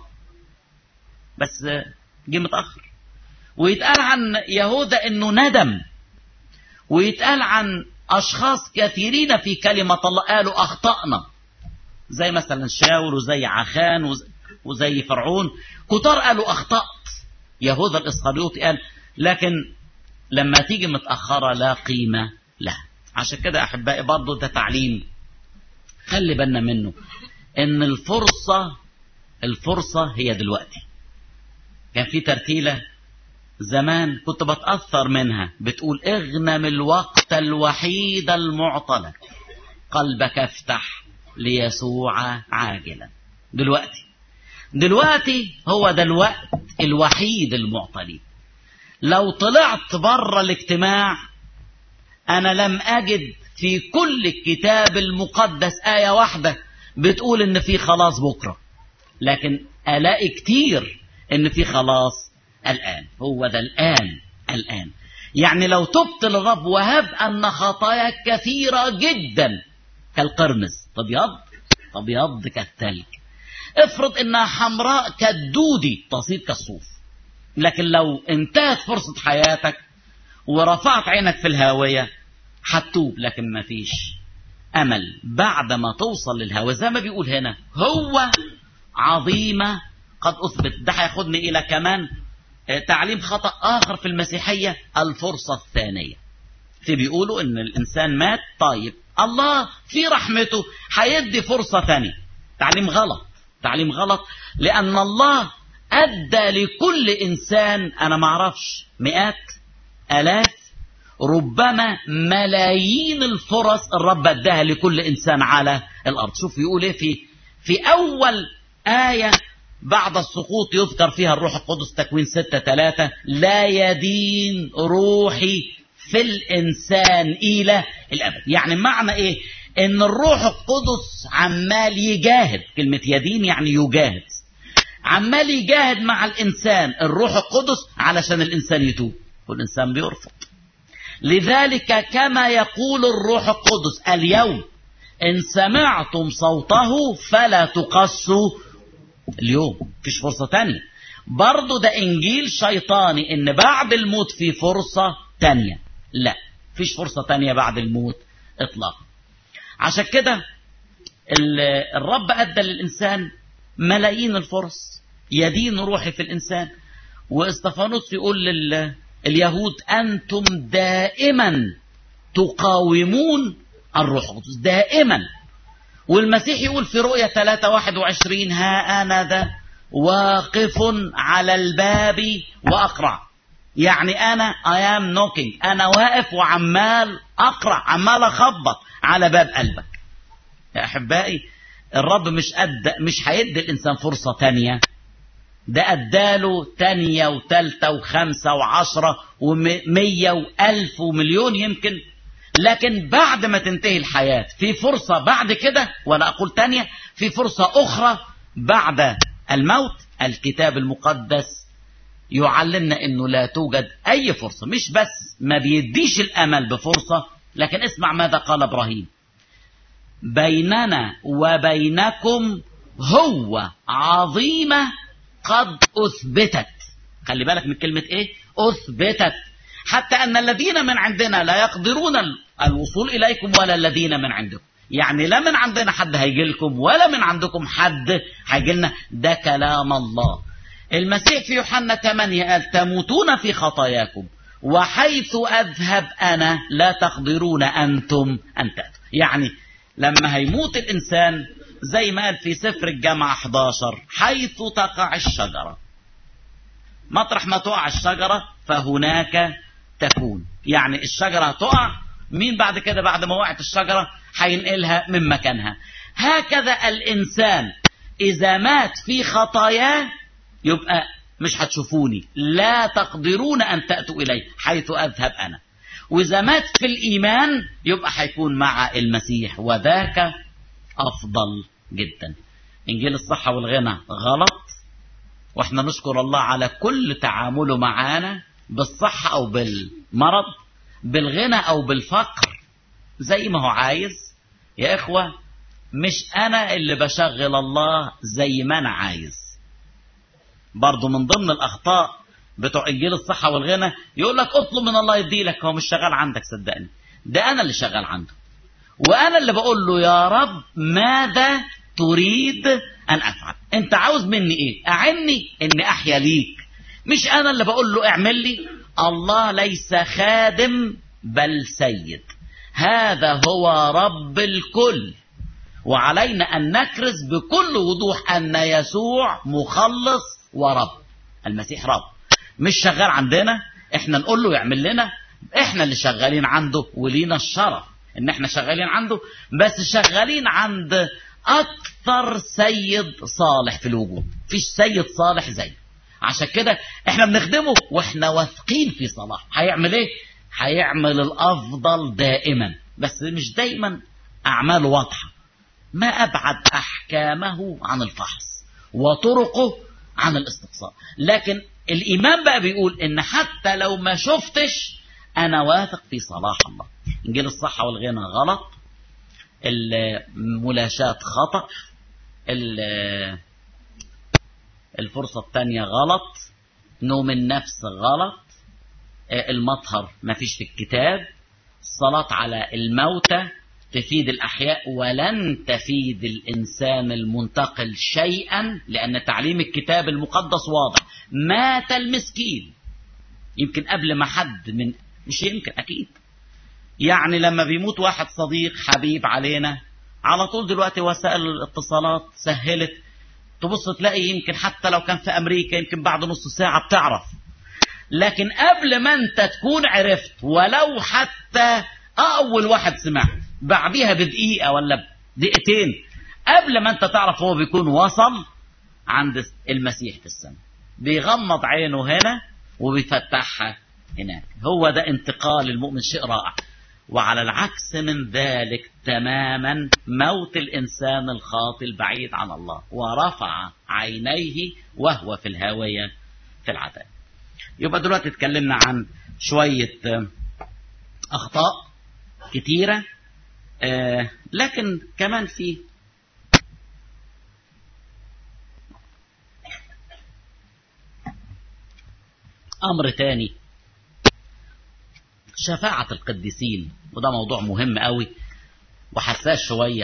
بس جه متأخر. ويتقال عن يهوذا إنه ندم. ويتقال عن أشخاص كثيرين في كلمة الله قالوا أخطأنا، زي مثلا شاول وزي عخان وزي فرعون. كتار قالوا أخطأت. يهوذا الإسخريوطي قال: لكن لما تيجي متأخرة لا قيمة لها. عشان كده أحبائي برضو ده تعليم خلي بالنا منه، إن الفرصة هي دلوقتي. كان في ترتيلة زمان كنت بتأثر منها بتقول: اغنم الوقت الوحيد المعطى لك، قلبك افتح ليسوع عاجلا. دلوقتي هو ده الوقت الوحيد المعطى لي. لو طلعت بره الاجتماع أنا لم أجد في كل الكتاب المقدس آية واحدة بتقول إن في خلاص بكرة، لكن ألاقي كتير إن في خلاص الآن. هو ده الآن. يعني لو تبت للرب وهب أن خطاياك كثيرة جدا كالقرمز تبيض كالثلج، افرض إنها حمراء كالدودي تصير كالصوف. لكن لو انتهت فرصة حياتك ورفعت عينك في الهاوية هتتوب، لكن ما فيش أمل بعد ما توصل للهاوية. زي ما بيقول هنا: هو عظيمة قد أثبت. ده هياخدني إلى كمان تعليم خطأ آخر في المسيحية، الفرصة الثانية. في بيقولوا إن الإنسان مات، طيب الله في رحمته هيدي فرصة ثانية. تعليم غلط، تعليم غلط، لأن الله أدى لكل إنسان، أنا معرفش، مئات آلاف ربما ملايين الفرص الرب أداها لكل إنسان على الأرض. شوف يقول إيه في أول آية بعد السقوط يذكر فيها الروح القدس، تكوين 6:3: لا يدين روحي في الإنسان إلى الأبد. يعني معنى إيه؟ إن الروح القدس عمال يجاهد، كلمة يدين يعني يجاهد، عمال يجاهد مع الإنسان الروح القدس علشان الإنسان يتوب، والإنسان بيرفض. لذلك كما يقول الروح القدس اليوم: إن سمعتم صوته فلا تقسوا. اليوم مفيش فرصة تانية. برضو ده إنجيل شيطاني إن بعد الموت في فرصة تانية. لا، مفيش فرصة تانية بعد الموت إطلاقا. عشان كده الرب أدى للإنسان ملايين الفرص، يدين روحي في الإنسان. واستفانوس يقول لليهود: أنتم دائما تقاومون الروح القدس، دائما. والمسيح يقول في رؤيا 3:21: ها أنا ذا واقف على الباب وأقرع. يعني أنا I am knocking، أنا واقف وعمال أقرع، عمال أخبط على باب قلبك. يا أحبائي، الرب مش هيدي الإنسان فرصة تانية، ده أداله تانية وتالتة وخمسة وعشرة ومية وألف ومليون يمكن. لكن بعد ما تنتهي الحياة في فرصة بعد كده، ولا أقول تانية، في فرصة أخرى بعد الموت. الكتاب المقدس يعلمنا أنه لا توجد أي فرصة. مش بس ما بيديش الأمل بفرصة، لكن اسمع ماذا قال إبراهيم: بيننا وبينكم هو عظيمة قد أثبتت. خلي بالك من كلمة إيه؟ أثبتت. حتى أن الذين من عندنا لا يقدرون الوصول إليكم ولا الذين من عندكم. يعني لا من عندنا حد هيجي لكم ولا من عندكم حد هيجي لنا. ده كلام الله. المسيح في يوحنا 8 قال: تموتون في خطاياكم وحيث أذهب أنا لا تقدرون أنتم أن تأتوا. يعني لما هيموت الإنسان زي ما قال في سفر الجامعة 11: حيث تقع الشجرة، مطرح ما تقع الشجرة فهناك تكون. يعني الشجرة تقع، مين بعد كده بعد ما وقعت الشجرة هينقلها من مكانها. هكذا الإنسان إذا مات في خطاياه يبقى مش هتشوفوني، لا تقدرون أن تأتوا إلي حيث أذهب أنا. وإذا مات في الإيمان يبقى هيكون مع المسيح، وذاك أفضل جدا. إنجيل الصحة والغنى غلط، وإحنا نشكر الله على كل تعامله معانا بالصحة أو بالمرض، بالغنى أو بالفقر، زي ما هو عايز. يا إخوة، مش أنا اللي بشغل الله زي ما أنا عايز. برضو من ضمن الأخطاء بتوع إنجيل الصحة والغنى يقول لك اطلب من الله يديلك. هو مش شغال عندك، صدقني، ده أنا اللي شغال عنده، وأنا اللي بقول له: يا رب ماذا تريد أن أفعل؟ أنت عاوز مني إيه؟ أعني إني أحيا ليك. مش أنا اللي بقول له اعمل لي. الله ليس خادم بل سيد، هذا هو رب الكل، وعلينا أن نكرز بكل وضوح أن يسوع مخلص ورب. المسيح رب، مش شغال عندنا احنا نقول له يعمل لنا. احنا اللي شغالين عنده، ولينا الشرف ان احنا شغالين عنده، بس شغالين عند اكثر سيد صالح في الوجود. فيش سيد صالح زيه. عشان كده احنا بنخدمه واحنا واثقين في صلاح. هيعمل ايه؟ هيعمل الافضل دائما، بس مش دايما اعماله واضحة. ما ابعد احكامه عن الفحص وطرقه عن الاستقصاء. لكن الايمان بقى بيقول ان حتى لو ما شفتش انا واثق في صلاح الله. انجيل الصحة والغنى غلط، الملاشات خطأ، الفرصة الثانية غلط، نوم النفس غلط، المطهر ما فيش في الكتاب، الصلاة على الموتى تفيد الأحياء ولن تفيد الإنسان المنتقل شيئا، لأن تعليم الكتاب المقدس واضح. مات المسكين، يمكن قبل ما حد من، مش يمكن، أكيد. يعني لما بيموت واحد صديق حبيب علينا، على طول دلوقتي وسائل الاتصالات سهلت، تبص تلاقي يمكن حتى لو كان في أمريكا يمكن بعد نص ساعة بتعرف. لكن قبل ما انت تكون عرفت ولو حتى أول واحد سمعت، بعديها بدقيقة ولا بدقيقتين قبل ما انت تعرف، هو بيكون وصل عند المسيح في السماء، بيغمض عينه هنا وبيفتحها هناك. هو ده انتقال المؤمن، شيء رائع. وعلى العكس من ذلك تماما موت الإنسان الخاطئ البعيد عن الله، ورفع عينيه وهو في الهاوية في العذاب. يبقى دلوقتي اتكلمنا عن شوية أخطاء كتيرة، لكن كمان في أمر تاني، شفاعة القديسين، وده موضوع مهم قوي وحساس شوية.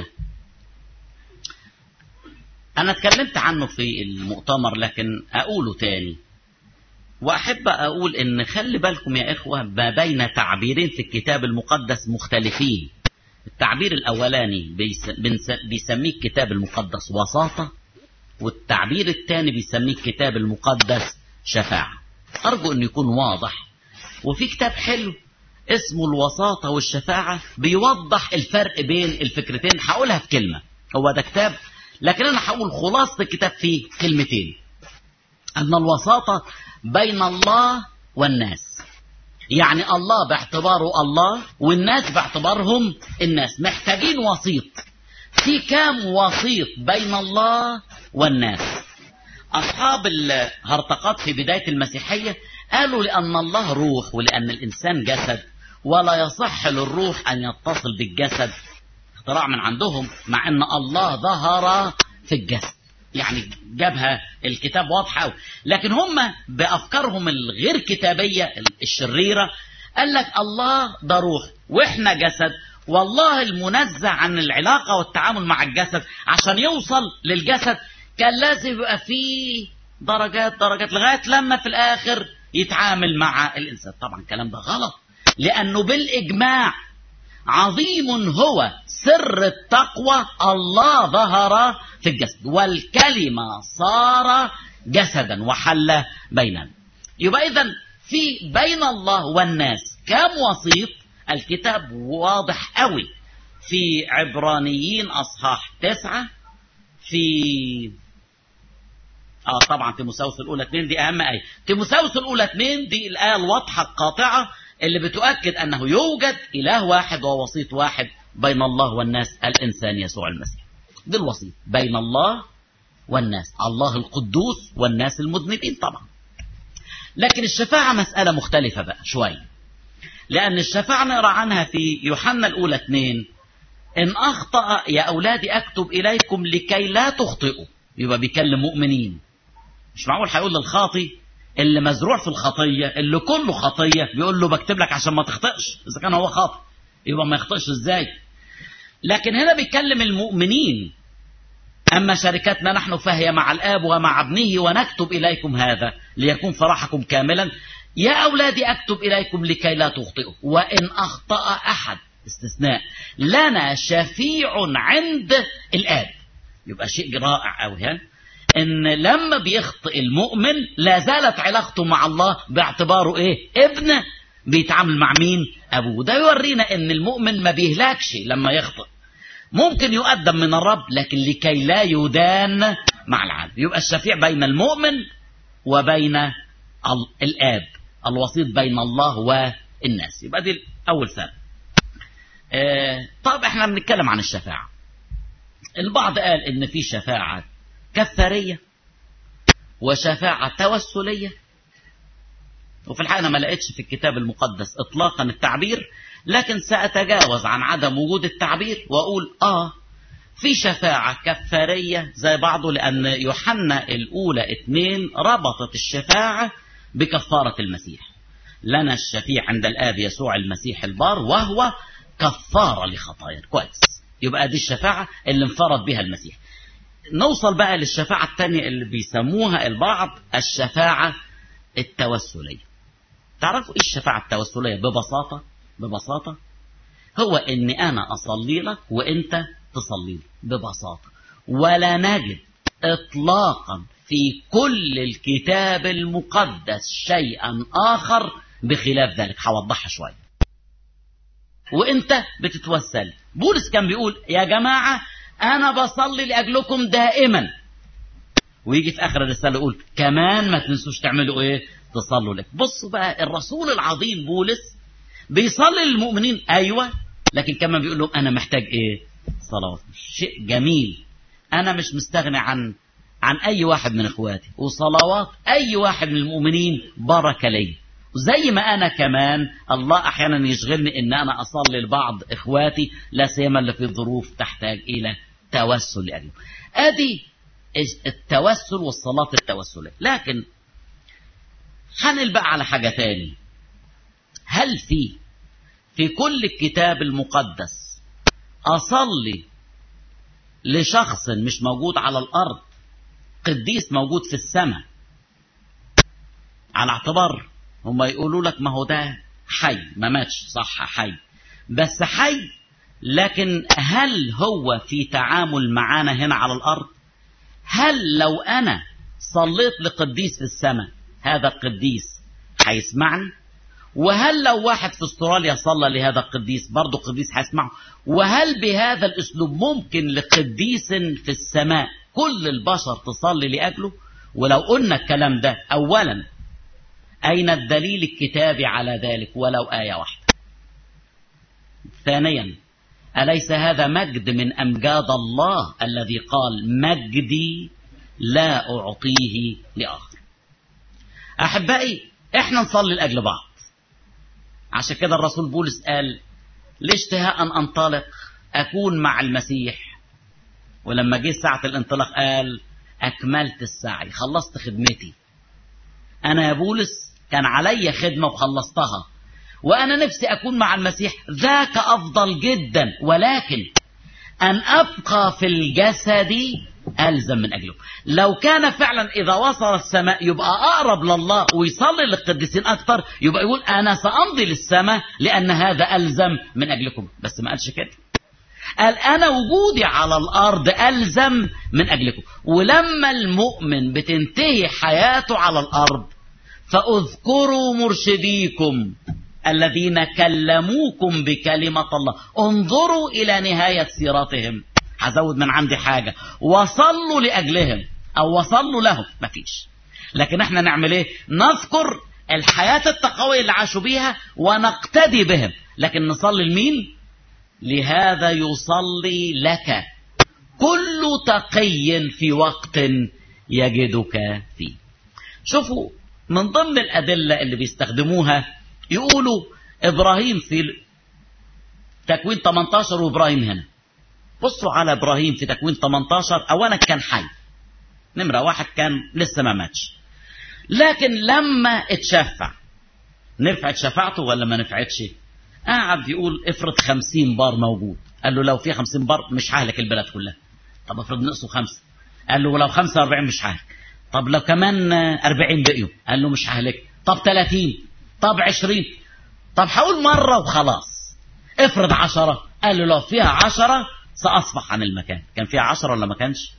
أنا اتكلمت عنه في المؤتمر لكن أقوله تاني، وأحب أقول إن خلي بالكم يا إخوة ما بين تعبيرين في الكتاب المقدس مختلفين. التعبير الأولاني بيسميه الكتاب المقدس وساطة، والتعبير الثاني بيسميه الكتاب المقدس شفاعة. أرجو أن يكون واضح. وفي كتاب حلو اسمه الوساطة والشفاعة، بيوضح الفرق بين الفكرتين. هقولها في كلمة، هو ده كتاب، لكن أنا هقول خلاصة الكتاب فيه كلمتين. أن الوساطة بين الله والناس، يعني الله باعتباره الله والناس باعتبارهم الناس، محتاجين وسيط. في كام وسيط بين الله والناس؟ أصحاب الهرطقات في بداية المسيحية قالوا لأن الله روح ولأن الإنسان جسد ولا يصح للروح أن يتصل بالجسد. اختراع من عندهم، مع أن الله ظهر في الجسد، يعني جابها الكتاب واضحة. لكن هم بأفكارهم الغير كتابية الشريرة قال لك الله ده روح وإحنا جسد، والله المنزه عن العلاقة والتعامل مع الجسد عشان يوصل للجسد كان لازم يبقى فيه درجات لغاية لما في الآخر يتعامل مع الإنسان. طبعا الكلام ده غلط، لأنه بالإجماع عظيم هو سر التقوى، الله ظهر في الجسد والكلمة صار جسدا وحل بيننا. يبقى إذن في بين الله والناس كم وسيط؟ الكتاب واضح قوي في عبرانيين أصحاح 9، في طبعا تيموثاوس الأولى 2 دي أهم آية. تيموثاوس الأولى 2 دي الآية الواضحة القاطعة اللي بتؤكد أنه يوجد إله واحد ووسيط واحد بين الله والناس، الإنسان يسوع المسيح. ده الوسيط بين الله والناس، الله القدوس والناس المذنبين طبعا. لكن الشفاعة مسألة مختلفة بقى شوية، لأن الشفاعة نقرأ عنها في يوحنا الأولى 2: إن أخطأ يا أولادي أكتب إليكم لكي لا تخطئوا. يبقى بيكلم مؤمنين، مش معقول هيقول للخاطي اللي مزروع في الخطية اللي كله خطية بيقول له بكتب لك عشان ما تخطئش. إذا كان هو خاطئ يبقى ما يخطئش إزاي؟ لكن هنا بيكلم المؤمنين: أما شركتنا نحن فهي مع الآب ومع ابنه ونكتب إليكم هذا ليكون فرحكم كاملا. يا أولادي أكتب إليكم لكي لا تخطئوا، وإن أخطأ أحد، استثناء، لنا شفيع عند الآب. يبقى شيء رائع أوي إن لما بيخطئ المؤمن لا زالت علاقته مع الله باعتباره إيه؟ ابن، بيتعامل مع مين؟ أبوه. ده يورينا إن المؤمن ما بيهلكش لما يخطئ، ممكن يؤدب من الرب لكن لكي لا يدان مع العالم. يبقى الشفيع بين المؤمن وبين الآب، الوسيط بين الله والناس. يبقى دي أول سنة. طب احنا بنتكلم عن الشفاعة. البعض قال إن في شفاعة كفارية وشفاعة توسلية، وفي الحقيقة أنا ما لقيتش في الكتاب المقدس إطلاقا التعبير، لكن سأتجاوز عن عدم وجود التعبير وأقول في شفاعة كفارية زي بعضه، لأن يوحنا الأولى 2 ربطت الشفاعة بكفارة المسيح. لنا الشفيع عند الآب يسوع المسيح البار، وهو كفارة لخطايا. كويس، يبقى دي الشفاعة اللي انفرد بها المسيح. نوصل بقى للشفاعة الثانية اللي بيسموها البعض الشفاعة التوسلية. تعرفوا ايه الشفاعة التوسلية؟ ببساطة هو اني انا اصلي لك وانت تصلي لي، ببساطة. ولا نجد اطلاقا في كل الكتاب المقدس شيئا اخر بخلاف ذلك. هوضحها شوية. وانت بتتوسل. بولس كان بيقول يا جماعة انا بصلي لاجلكم دائما، ويجي في اخر الرسالة يقول كمان ما تنسوش تعملوا ايه؟ تصلوا لك. بصوا بقى، الرسول العظيم بولس بيصلي للمؤمنين، ايوه، لكن كمان بيقول لهم انا محتاج ايه؟ صلوات. شيء جميل. انا مش مستغني عن اي واحد من اخواتي، وصلوات اي واحد من المؤمنين بركة لي. زي ما انا كمان الله احيانا يشغلني ان انا اصلي لبعض اخواتي، لا سيما اللي في ظروف تحتاج الى توسل لاجله. ادي التوسل والصلاة التوسلية. لكن هنقل بقى على حاجة تاني. هل في كل الكتاب المقدس أصلي لشخص مش موجود على الأرض، قديس موجود في السماء، على اعتبار هم يقولوا لك ما هو ده حي، ما ماتش، صح حي بس حي، لكن هل هو في تعامل معانا هنا على الأرض؟ هل لو أنا صليت لقديس في السماء هذا القديس هيسمعني؟ وهل لو واحد في استراليا صلى لهذا القديس برضه القديس هيسمعه؟ وهل بهذا الأسلوب ممكن لقديس في السماء كل البشر تصلي لأجله؟ ولو قلنا الكلام ده، أولا أين الدليل الكتابي على ذلك ولو آية واحدة؟ ثانيا أليس هذا مجد من أمجاد الله الذي قال مجدي لا أعطيه لآخر؟ أحبائي، إحنا نصلي لأجل بعض. عشان كده الرسول بولس قال لاشتهاء أن أنطلق أكون مع المسيح، ولما جه ساعة الانطلاق قال أكملت السعي، خلصت خدمتي. أنا يا بولس كان علي خدمة وخلصتها، وأنا نفسي أكون مع المسيح، ذاك أفضل جدا، ولكن أن أبقى في الجسد ألزم من أجله. لو كان فعلا إذا وصل السماء يبقى أقرب لله ويصلي للقديسين أكثر، يبقى يقول أنا سأمضي للسماء لأن هذا ألزم من أجلكم. بس ما قالش كده، قال أنا وجودي على الأرض ألزم من أجلكم. ولما المؤمن بتنتهي حياته على الأرض فاذكروا مرشديكم الذين كلموكم بكلمة الله، انظروا إلى نهاية سيرتهم. هزود من عندي حاجة، وصلوا لأجلهم أو وصلوا لهم، مفيش. لكن احنا نعمل ايه؟ نذكر الحياة التقوية اللي عاشوا بيها ونقتدي بهم. لكن نصلي لمين؟ لهذا يصلي لك كل تقي في وقت يجدك فيه. شوفوا من ضمن الأدلة اللي بيستخدموها، يقولوا إبراهيم في تكوين 18 وإبراهيم هنا. بصوا على إبراهيم في تكوين 18. أولا كان حي، نمرة واحد كان لسه ما ماتش، لكن لما اتشفع نفعت شفاعته ولا ما نفعتش؟ قاعد يقول افرض 50 بار موجود. قال له لو في 50 بار مش ههلك البلد كلها. طب افرض نقصوا 5. قال له ولو 45 مش ههلك. طب لو كمان 40 بقيوا. قال له مش ههلك. طب 30، طب 20، طب هقول مرة وخلاص. افرض 10. قال له لو فيها 10 سأصفح عن المكان. كان فيها 10 ولا ما كانش؟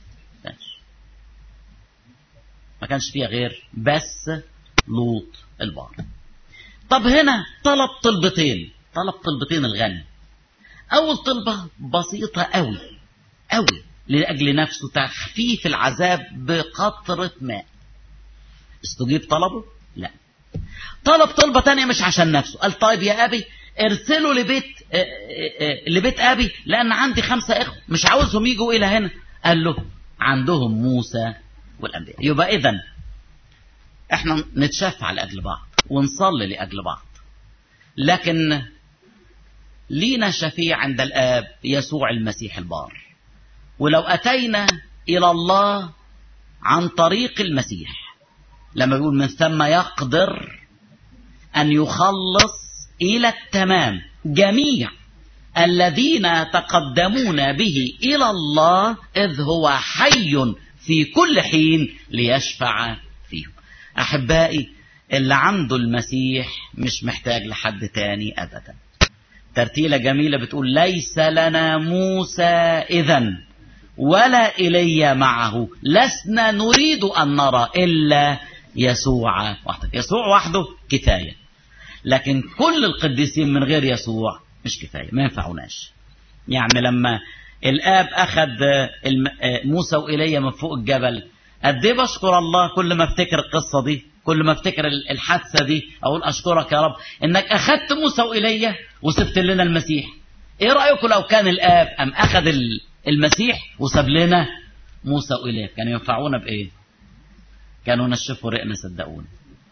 ما كانش فيها غير بس لوط البار. طب هنا طلب طلبتين الغني. أول طلبة بسيطة قوي قوي لأجل نفسه، تخفيف العذاب بقطرة ماء. استجيب طلبه؟ لا. طلب طلبة تانية مش عشان نفسه. قال طيب يا أبي ارسلوا لبيت أبي لأن عندي 5 إخوة مش عاوزهم يجوا إلى هنا. قال له عندهم موسى والأنبياء. يبقى إذن احنا نتشفع لأجل بعض ونصلي لأجل بعض، لكن لينا شفيع عند الآب يسوع المسيح البار. ولو أتينا إلى الله عن طريق المسيح، لما يقول من ثم يقدر أن يخلص إلى التمام جميع الذين تقدمون به إلى الله إذ هو حي في كل حين ليشفع فيهم. أحبائي، اللي عنده المسيح مش محتاج لحد تاني أبدا. ترتيلة جميلة بتقول: ليس لنا موسى إذن ولا إلي معه، لسنا نريد أن نرى إلا يسوع وحده. يسوع وحده كفاية، لكن كل القديسين من غير يسوع مش كفاية، ما ينفعوناش. يعني لما الآب أخذ موسى وإيليا من فوق الجبل، قد ايه بشكر الله كل ما افتكر القصة دي، كل ما افتكر الحادثة دي أقول أشكرك يا رب إنك أخذت موسى وإيليا وسبت لنا المسيح. إيه رأيكم لو كان الآب أم أخذ المسيح وساب لنا موسى وإيليا، كانوا ينفعونا بإيه؟ كانوا نشفوا رقنا، صدقوني.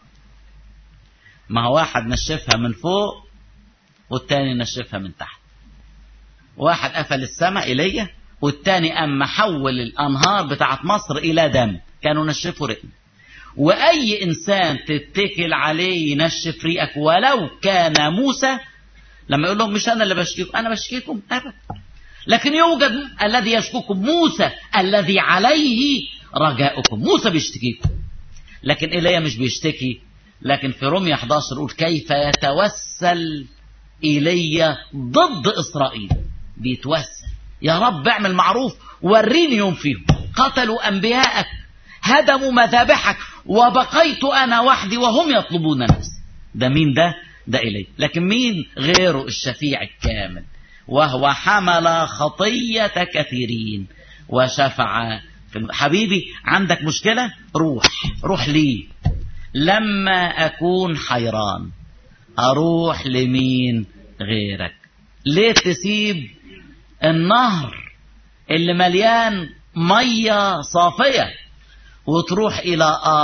ما هو واحد نشفها من فوق والتاني نشفها من تحت. واحد قفل السماء إيليا، والتاني أما حول الأنهار بتاعت مصر إلى دم. كانوا نشفوا رقنا. وأي إنسان تتكل عليه ينشف ريقك ولو كان موسى، لما يقول لهم مش أنا اللي بشكيكم، أنا بشكيكم أبدا، لكن يوجد الذي يشكوكم، موسى الذي عليه رجاؤكم. موسى بيشتكيكم، لكن إيليا مش بيشتكي. لكن في رومية 11 يقول: كيف يتوسل إيليا ضد إسرائيل. بيتوسل: يا رب اعمل معروف، وريني يوم فيهم قتلوا أنبياءك، هدموا مذابحك، وبقيت أنا وحدي وهم يطلبون نفسي. ده مين ده؟ ده إيليا. لكن مين غيره؟ الشفيع الكامل، وهو حمل خطية كثيرين وشفع في حبيبي، عندك مشكلة؟ روح لي. لما أكون حيران أروح لمين غيرك؟ ليه تسيب النهر اللي مليان مية صافية وتروح إلى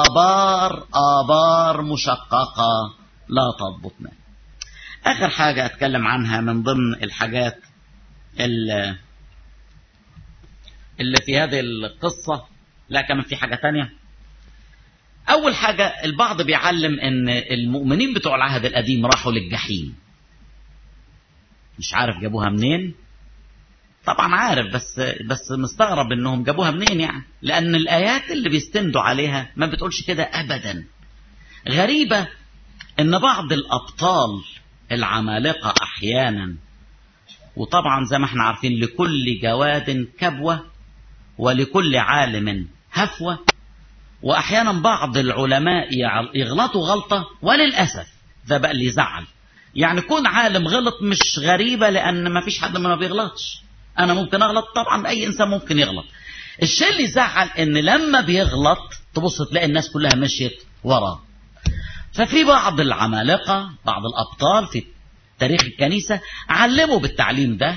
آبار مشققة لا تضبط ماء؟ آخر حاجة أتكلم عنها من ضمن الحاجات اللي في هذه القصة، لا كمان في حاجة تانية. أول حاجة، البعض بيعلم أن المؤمنين بتوع العهد القديم راحوا للجحيم. مش عارف جابوها منين، طبعا عارف بس مستغرب أنهم جابوها منين يعني، لأن الآيات اللي بيستندوا عليها ما بتقولش كده أبدا. غريبة أن بعض الأبطال العمالقة أحيانا، وطبعا زي ما احنا عارفين لكل جواد كبوة ولكل عالم هفوة، وأحيانا بعض العلماء يغلطوا غلطة، وللأسف ده بقى اللي يزعل. يعني كون عالم غلط مش غريبة، لأن ما فيش حد ما بيغلطش. أنا ممكن أغلط، طبعا أي إنسان ممكن يغلط. الشيء اللي يزعل إن لما بيغلط تبص تلاقي الناس كلها مشيت وراه. ففي بعض العمالقة، بعض الأبطال في تاريخ الكنيسة علموا بالتعليم ده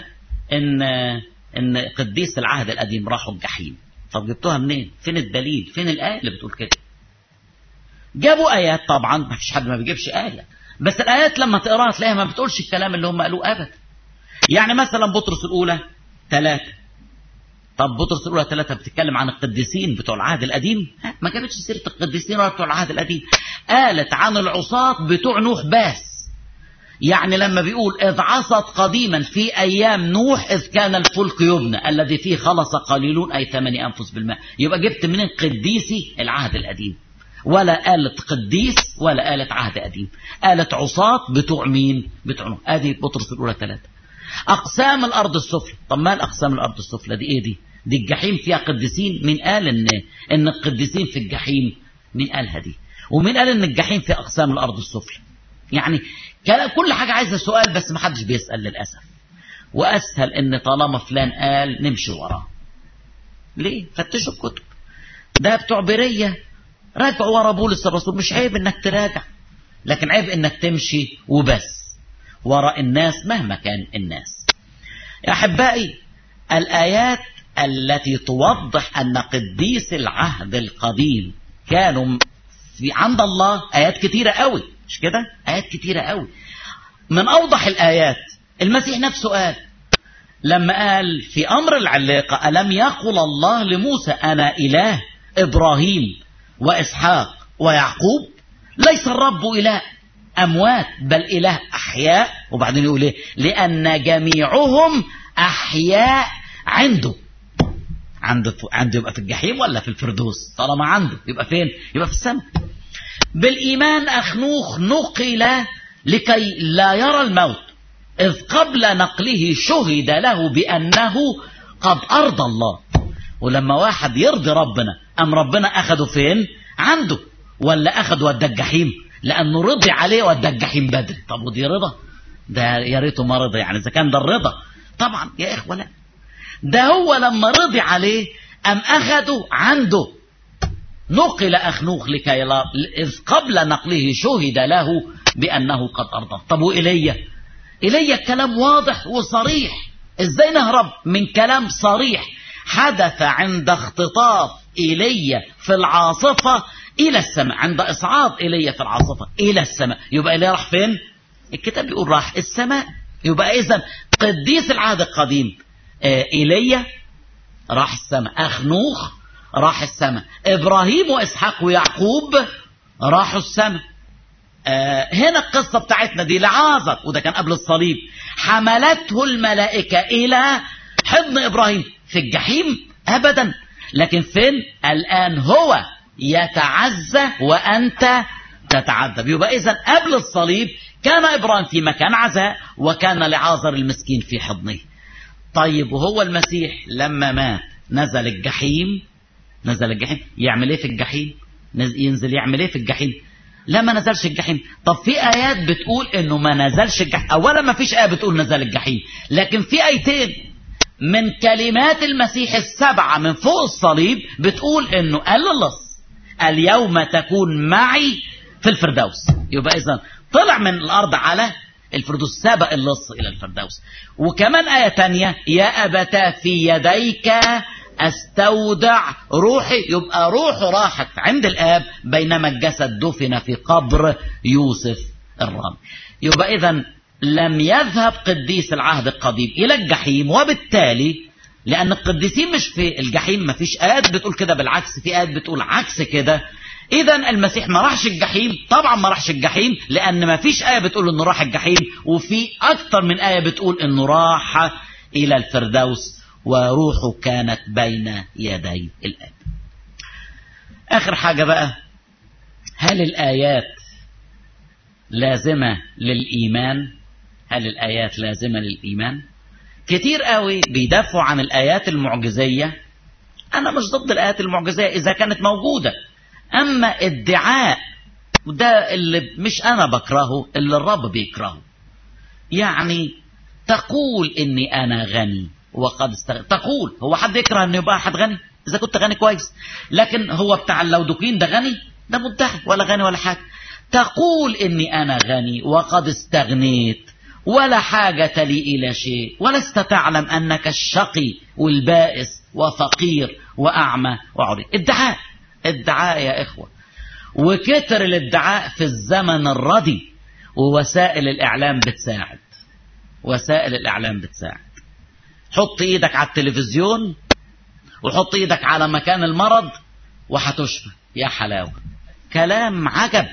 إن قديس العهد القديم راحوا الجحيم. طب جبتوها منين؟ فين الدليل؟ فين الآية اللي بتقول كده؟ جابوا آيات، طبعا ما فيش حد ما بيجيبش آية، بس الآيات لما تقراها تلاقيها ما بتقولش الكلام اللي هم قالوه أبدا. يعني مثلا بطرس الأولى 3. طب بطرس الأولى 3 بتتكلم عن القديسين بتوع العهد القديم؟ ما جابتش سيرة القديسين ولا بتوع العهد القديم، قالت عن العصاة بتوع نوح بس. يعني لما بيقول إذ عصت قديما في أيام نوح إذ كان الفلك يبنى الذي فيه خلص قليلون أي 8 أنفس بالماء. يبقى جبت منين قديسي العهد القديم؟ ولا قالت قديس ولا قالت عهد قديم، قالت عصاة بتوع مين؟ بتوع نوح. ادي بطرس الأولى 3. أقسام الأرض السفلى. طب ما الأقسام الأرض السفلى دي إيه دي الجحيم فيها قديسين. مين قال إن القديسين في الجحيم؟ مين قالها دي؟ ومين قال إن الجحيم في أقسام الأرض السفلى؟ يعني كل حاجة عايزة سؤال، بس ما حدش بيسأل للأسف. وأسهل إن طالما فلان قال نمشي وراه. ليه؟ فتشوا الكتب. ده بتوع برية راجعوا ورا بولس الرسول. مش عيب إنك تراجع، لكن عيب إنك تمشي وبس وراء الناس مهما كان الناس. يا أحبائي، الآيات التي توضح أن قديس العهد القديم كانوا في عند الله آيات كتيرة قوي، مش كده؟ آيات كتيرة قوي. من أوضح الآيات المسيح نفسه قال، لما قال في أمر العلاقة: ألم يقل الله لموسى أنا إله إبراهيم وإسحاق ويعقوب؟ ليس الرب إله أموات، بل إله أحياء. وبعدين يقول إيه؟ لأن جميعهم أحياء عنده. عنده يبقى في الجحيم ولا في الفردوس؟ طالما عنده يبقى فين؟ يبقى في السماء. بالإيمان أخنوخ نقل لكي لا يرى الموت، إذ قبل نقله شهد له بأنه قد أرضى الله. ولما واحد يرضي ربنا، أم ربنا أخده فين؟ عنده. ولا أخده ودى الجحيم؟ لأنه رضي عليه ودى الجحيم بدري. طب ودي رضا؟ ده يا ريته ما رضي، يعني إذا كان ده الرضا. طبعا يا إخوة لا، ده هو لما رضي عليه أم أخده عنده. نقل أخنوخ لكي لا، إذ قبل نقله شهد له بأنه قد أرضى. طب وإيليا؟ إيليا الكلام واضح وصريح. إزاي نهرب من كلام صريح حدث عند اختطاف إيليا في العاصفة إلى السماء، عند إصعاد إيليا في العاصفة إلى السماء. يبقى إيليا راح فين؟ الكتاب بيقول راح السماء. يبقى إذن قديس العهد القديم إيليا راح السماء، أخنوخ راح السماء، إبراهيم وإسحاق ويعقوب راحوا السماء. هنا القصة بتاعتنا دي لعازر، وده كان قبل الصليب، حملته الملائكة إلى حضن إبراهيم في الجحيم أبدا. لكن فين الآن؟ هو يتعزى وأنت تتعذب. يبقى إذن قبل الصليب كان إبراهيم في مكان عزاء، وكان لعازر المسكين في حضنه. طيب وهو المسيح لما مات نزل الجحيم. يعمل ايه في الجحيم؟ ينزل يعمل ايه في الجحيم؟ لا ما نزلش الجحيم. طب في آيات بتقول انه ما نزلش الجحيم. اولا ما فيش آية بتقول نزل الجحيم، لكن في آيتين من كلمات المسيح السبعة من فوق الصليب بتقول انه قال للص اليوم تكون معي في الفردوس. يبقى اذا طلع من الارض على الفردوس، سبق اللص الى الفردوس. وكمان آية تانية، يا أبتا في يديك استودع روحي. يبقى روحه راحت عند الآب بينما الجسد دفن في قبر يوسف الرامي. يبقى إذن لم يذهب قديس العهد القديم إلى الجحيم، وبالتالي لأن القديسين مش في الجحيم، ما فيش آيات بتقول كده، بالعكس في آيات بتقول عكس كده. إذن المسيح ما راحش الجحيم. طبعا ما راحش الجحيم لأن ما فيش آية بتقول إنه راح الجحيم، وفي أكتر من آية بتقول إنه راح إلى الفردوس وروحه كانت بين يدي الآب. آخر حاجة بقى، هل الآيات لازمة للإيمان؟ هل الآيات لازمة للإيمان؟ كتير قوي بيدافعوا عن الآيات المعجزية. أنا مش ضد الآيات المعجزية إذا كانت موجودة، أما ادعاء، وده اللي مش أنا بكرهه، اللي الرب بيكرهه. يعني تقول إني أنا غني وقد تقول، هو حد يكره إنه يبقى حد غني؟ إذا كنت غني كويس، لكن هو بتاع اللودوكين ده غني؟ ده مدعي ولا غني ولا حاجة. تقول إني أنا غني وقد استغنيت ولا حاجة لي إلى شيء، ولست تعلم أنك الشقي والبائس وفقير وأعمى وعري. ادعاء يا إخوة، وكتر الادعاء في الزمن الردي، ووسائل الإعلام بتساعد. وسائل الإعلام بتساعد. حط إيدك على التلفزيون وحط إيدك على مكان المرض وهتشفى. يا حلاوة، كلام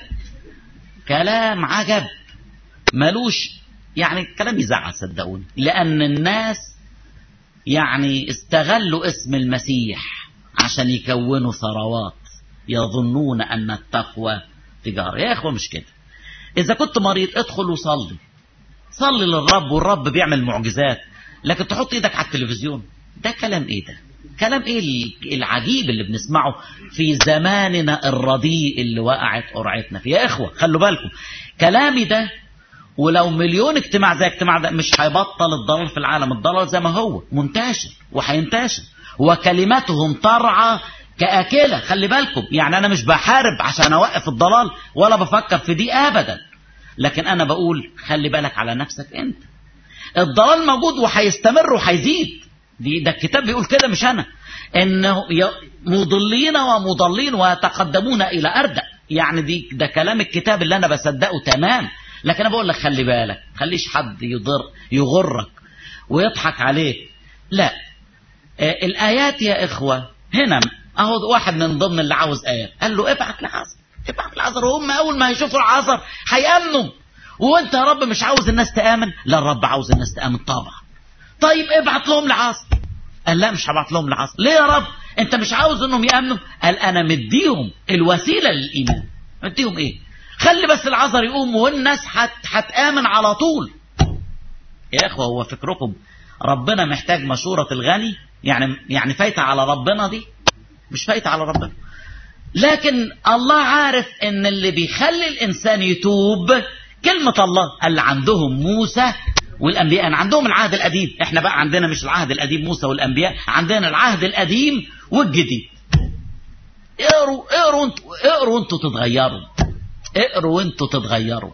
عجب ملوش، يعني كلام يزعل صدقوني، لأن الناس يعني استغلوا اسم المسيح عشان يكونوا ثروات، يظنون أن التقوى تجارة. يا إخوة مش كده. إذا كنت مريض ادخل وصلي، صلي للرب والرب بيعمل معجزات. لكن تحط إيدك على التلفزيون، ده كلام إيه؟ ده كلام إيه العجيب اللي بنسمعه في زماننا الرديء اللي وقعت قرعتنا فيه؟ يا إخوة خلوا بالكم، كلامي ده ولو مليون اجتماع زي اجتماع ده مش هيبطل الضلال في العالم. الضلال زي ما هو منتشر وهينتشر، وكلماتهم ترعى كآكلة. خلي بالكم، يعني أنا مش بحارب عشان أوقف الضلال ولا بفكر في دي أبدا، لكن أنا بقول خلي بالك على نفسك أنت. الضلال موجود وهيستمر وهيزيد. ده الكتاب بيقول كده مش أنا، إنه مضلين ومضلين ويتقدمون إلى أردأ. يعني ده كلام الكتاب اللي أنا بصدقه تمام. لكن أنا بقول لك خلي بالك، خليش حد يغرك ويضحك عليك. لا، الآيات يا إخوة هنا أهو واحد من ضمن اللي عاوز آيات قال له ابعت لعازر. ابعت العذر، وهم اول ما هيشوفوا العذر هيامنوا. وانت يا رب مش عاوز الناس تامن؟ لا، الرب عاوز الناس تامن طبعا. طيب ابعت لهم لعازر. قال لا، مش هبعت لهم لعازر. ليه يا رب؟ انت مش عاوز انهم يامنوا؟ قال انا مديهم الوسيله للايمان. مديهم ايه؟ خلي بس العذر يقوم والناس هتامن على طول. يا اخوه، هو فكركم ربنا محتاج مشوره الغني؟ يعني فايته على ربنا دي؟ مش فايته على ربنا. لكن الله عارف ان اللي بيخلي الانسان يتوب كلمه الله. اللي عندهم موسى والانبياء، عندهم العهد القديم. احنا بقى عندنا مش العهد القديم موسى والانبياء، عندنا العهد القديم والجديد. اقروا انتوا تتغيروا. اقروا وانتوا تتغيروا.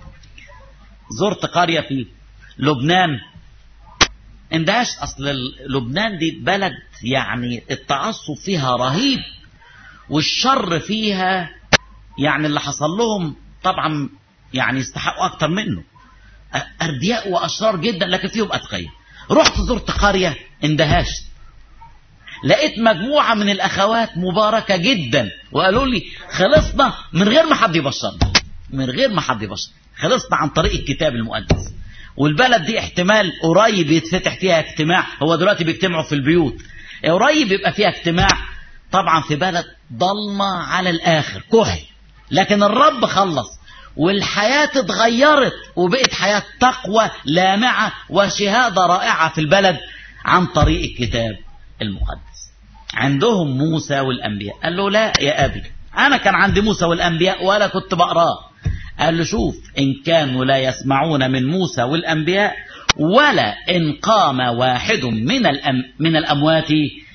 زرت قرية في لبنان، اندهشت. اصل لبنان دي بلد يعني التعصب فيها رهيب، والشر فيها يعني اللي حصل لهم طبعا يعني يستحقوا اكتر منه. اردياء واشرار جدا، لكن فيهم اتقياء. رحت زرت قرية، اندهشت. لقيت مجموعة من الاخوات مباركة جدا، وقالوا لي خلصنا من غير ما حد يبشرنا. من غير ما حد يبشر، خلصنا عن طريق الكتاب المقدس. والبلد دي احتمال قريب يتفتح فيها اجتماع. هو دلوقتي بيجتمعوا في البيوت، قريب يبقى فيها اجتماع. طبعا في بلد ضلمة على الاخر، كحل، لكن الرب خلص والحياة اتغيرت، وبقت حياة تقوى لامعة وشهادة رائعة في البلد عن طريق الكتاب المقدس. عندهم موسى والأنبياء. قال له لا يا أبي، أنا كان عندي موسى والأنبياء ولا كنت بقراه. قال له شوف، إن كانوا لا يسمعون من موسى والأنبياء، ولا إن قام واحد من الأموات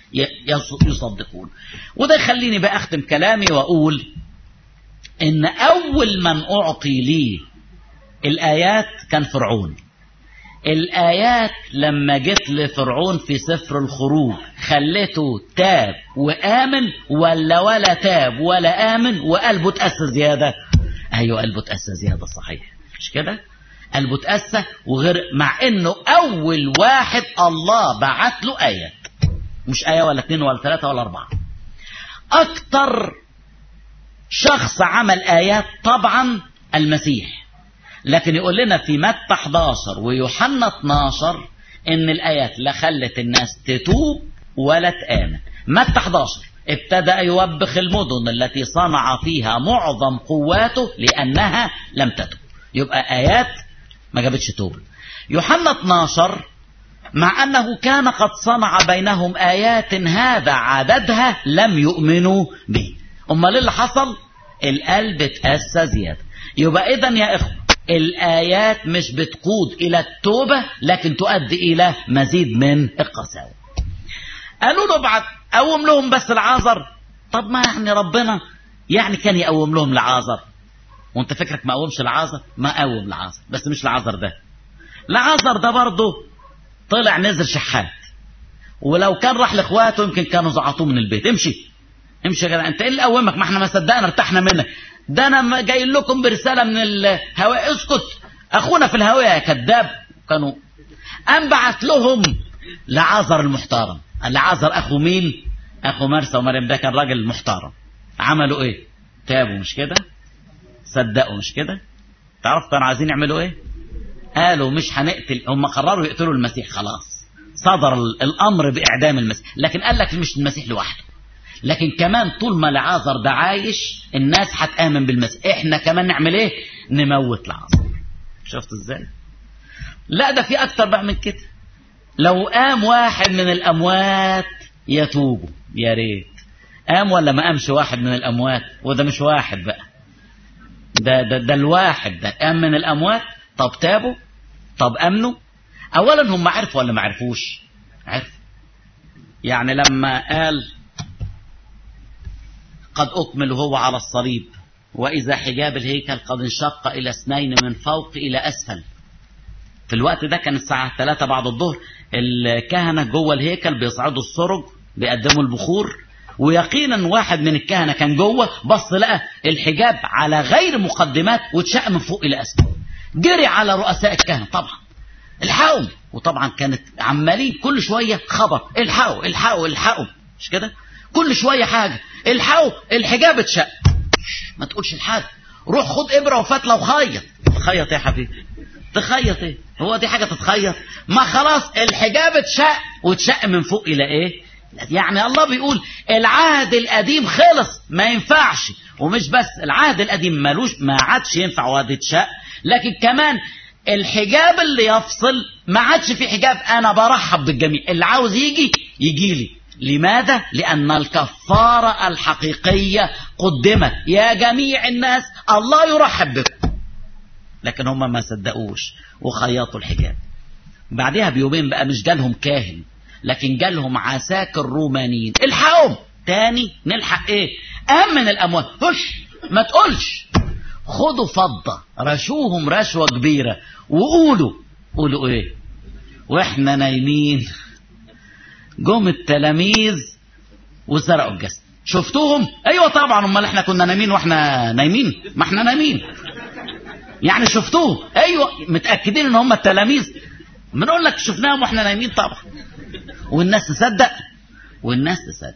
يصدقون. وده يخليني بقى أختم كلامي وأقول إن أول من أعطي لي الآيات كان فرعون. الآيات لما جت لفرعون في سفر الخروج خلته تاب وآمن، ولا تاب ولا آمن وقلبه تأسى زيادة. أيوة، قلبه تأسى زيادة، صحيح، مش كده؟ قلبه تأسى وغير، مع إنه أول واحد الله بعت له آيات، مش آية ولا 2 ولا 3 ولا 4. أكتر شخص عمل آيات طبعا المسيح، لكن يقول لنا في متى 11 ويوحنا 12 ان الآيات لا خلت الناس تتوب ولا تآمن. متى 11 ابتدأ يوبخ المدن التي صنع فيها معظم قواته لأنها لم تتوب، يبقى آيات ما جابتش توبة. يوحنا 12 مع أنه كان قد صنع بينهم آيات هذا عددها لم يؤمنوا به. أمال اللي حصل؟ القلب اتأسى زيادة. يبقى إذن يا إخوة، الآيات مش بتقود إلى التوبة، لكن تؤدي إلى مزيد من القساوة. قالوا له بعد قوم لهم بس العازر. طب ما يعني ربنا يعني كان يقوم لهم العازر، وانت فكرك ما قومش العازر؟ ما قوم العازر، بس مش العازر ده. العازر ده برضه طلع نزل شحات، ولو كان راح لاخواته يمكن كانوا زعطوه من البيت. امشي يا جدع، انت ايه اللي قومك؟ ما احنا ما صدقنا ارتحنا منك. ده انا جاي لكم برساله من الهواء. اسكت، اخونا في الهواء يا كذاب. كانوا انبعت لهم لعازر المحترم. لعازر اخو مين؟ اخو مرسى ومريم. ده كان راجل محترم. عملوا ايه؟ تابوا، مش كده؟ صدقوا، مش كده؟ تعرف كانوا عايزين يعملوا ايه؟ قالوا مش هنقتل. هم قرروا يقتلوا المسيح. خلاص صدر الامر باعدام المسيح، لكن قال لك مش المسيح لوحده، لكن كمان طول ما لعازر ده عايش الناس هتآمن بالمسيح. احنا كمان نعمل ايه؟ نموت لعازر. شفت ازاي؟ لا، ده في اكتر بقى من كده. لو قام واحد من الاموات يتوبوا، يا ريت. قام ولا ما قامش واحد من الاموات؟ وده مش واحد بقى، ده الواحد ده قام من الاموات. طب تابوا؟ طب امنوا؟ اولا هم عرفوا ولا ما عرفوش؟ عرفوا. يعني لما قال قد أكمل هو على الصليب، وإذا حجاب الهيكل قد انشق إلى 2 من فوق إلى أسفل. في الوقت ده كان الساعة 3 بعد الظهر. الكهنة جوه الهيكل بيصعدوا السرج، بيقدموا البخور، ويقينا واحد من الكهنة كان جوه، بص لقى الحجاب على غير مقدمات واتشق من فوق إلى أسفل. جري على رؤساء الكهنة طبعا، الحقوا. وطبعا كانت عمالين كل شوية خبر، الحقوا الحقوا الحقوا، مش كده؟ كل شوية حاجة، الحقوا الحجاب اتشق. ما تقولش لحد. روح خد ابره وفتله وخيط. تخيط يا حبيبي؟ تخيط ايه؟ هو دي حاجه تتخيط؟ ما خلاص الحجاب اتشق، واتشق من فوق الى ايه؟ يعني الله بيقول العهد القديم خلص ما ينفعش. ومش بس العهد القديم مالوش ما عادش ينفع وادي اتشق، لكن كمان الحجاب اللي يفصل ما عادش في حجاب. انا برحب بالجميع، اللي عاوز يجي لي. لماذا؟ لأن الكفارة الحقيقية قدمت. يا جميع الناس الله يرحب بكم. لكن هم ما صدقوش وخيطوا الحجاب. بعدها بيومين بقى مش جالهم كاهن، لكن جالهم عساكر رومانيين. الحقهم تاني. نلحق ايه؟ اهم من الاموال. ما تقولش. خدوا فضة رشوهم رشوة كبيرة وقولوا ايه؟ واحنا نايمين جم التلاميذ وسرقوا الجسد. شفتوهم؟ ايوه طبعا. امال احنا كنا نايمين واحنا نايمين؟ ما احنا نايمين. يعني شفتوهم؟ ايوه. متاكدين ان هم التلاميذ؟ بنقول لك شفناهم واحنا نايمين طبعا. والناس تصدق، والناس تصدق.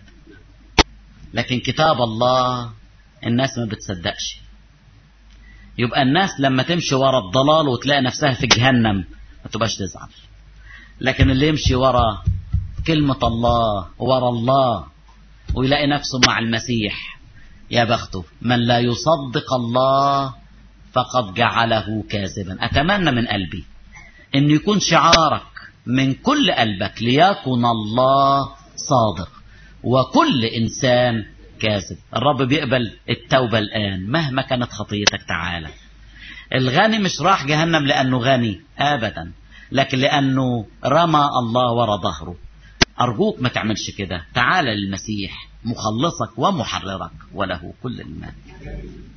لكن كتاب الله الناس ما بتصدقش. يبقى الناس لما تمشي ورا الضلال وتلاقي نفسها في جهنم ما تبقاش تزعل. لكن اللي يمشي ورا كلمة الله ورا الله ويلاقي نفسه مع المسيح، يا بخته. من لا يصدق الله فقد جعله كاذبا. أتمنى من قلبي أن يكون شعارك من كل قلبك ليكن الله صادق وكل إنسان كاذب. الرب بيقبل التوبة الآن مهما كانت خطيتك. تعالى. الغني مش راح جهنم لأنه غني أبدا، لكن لأنه رمى الله ورا ظهره. أرجوك ما تعملش كده. تعال للمسيح مخلصك ومحررك وله كل المال.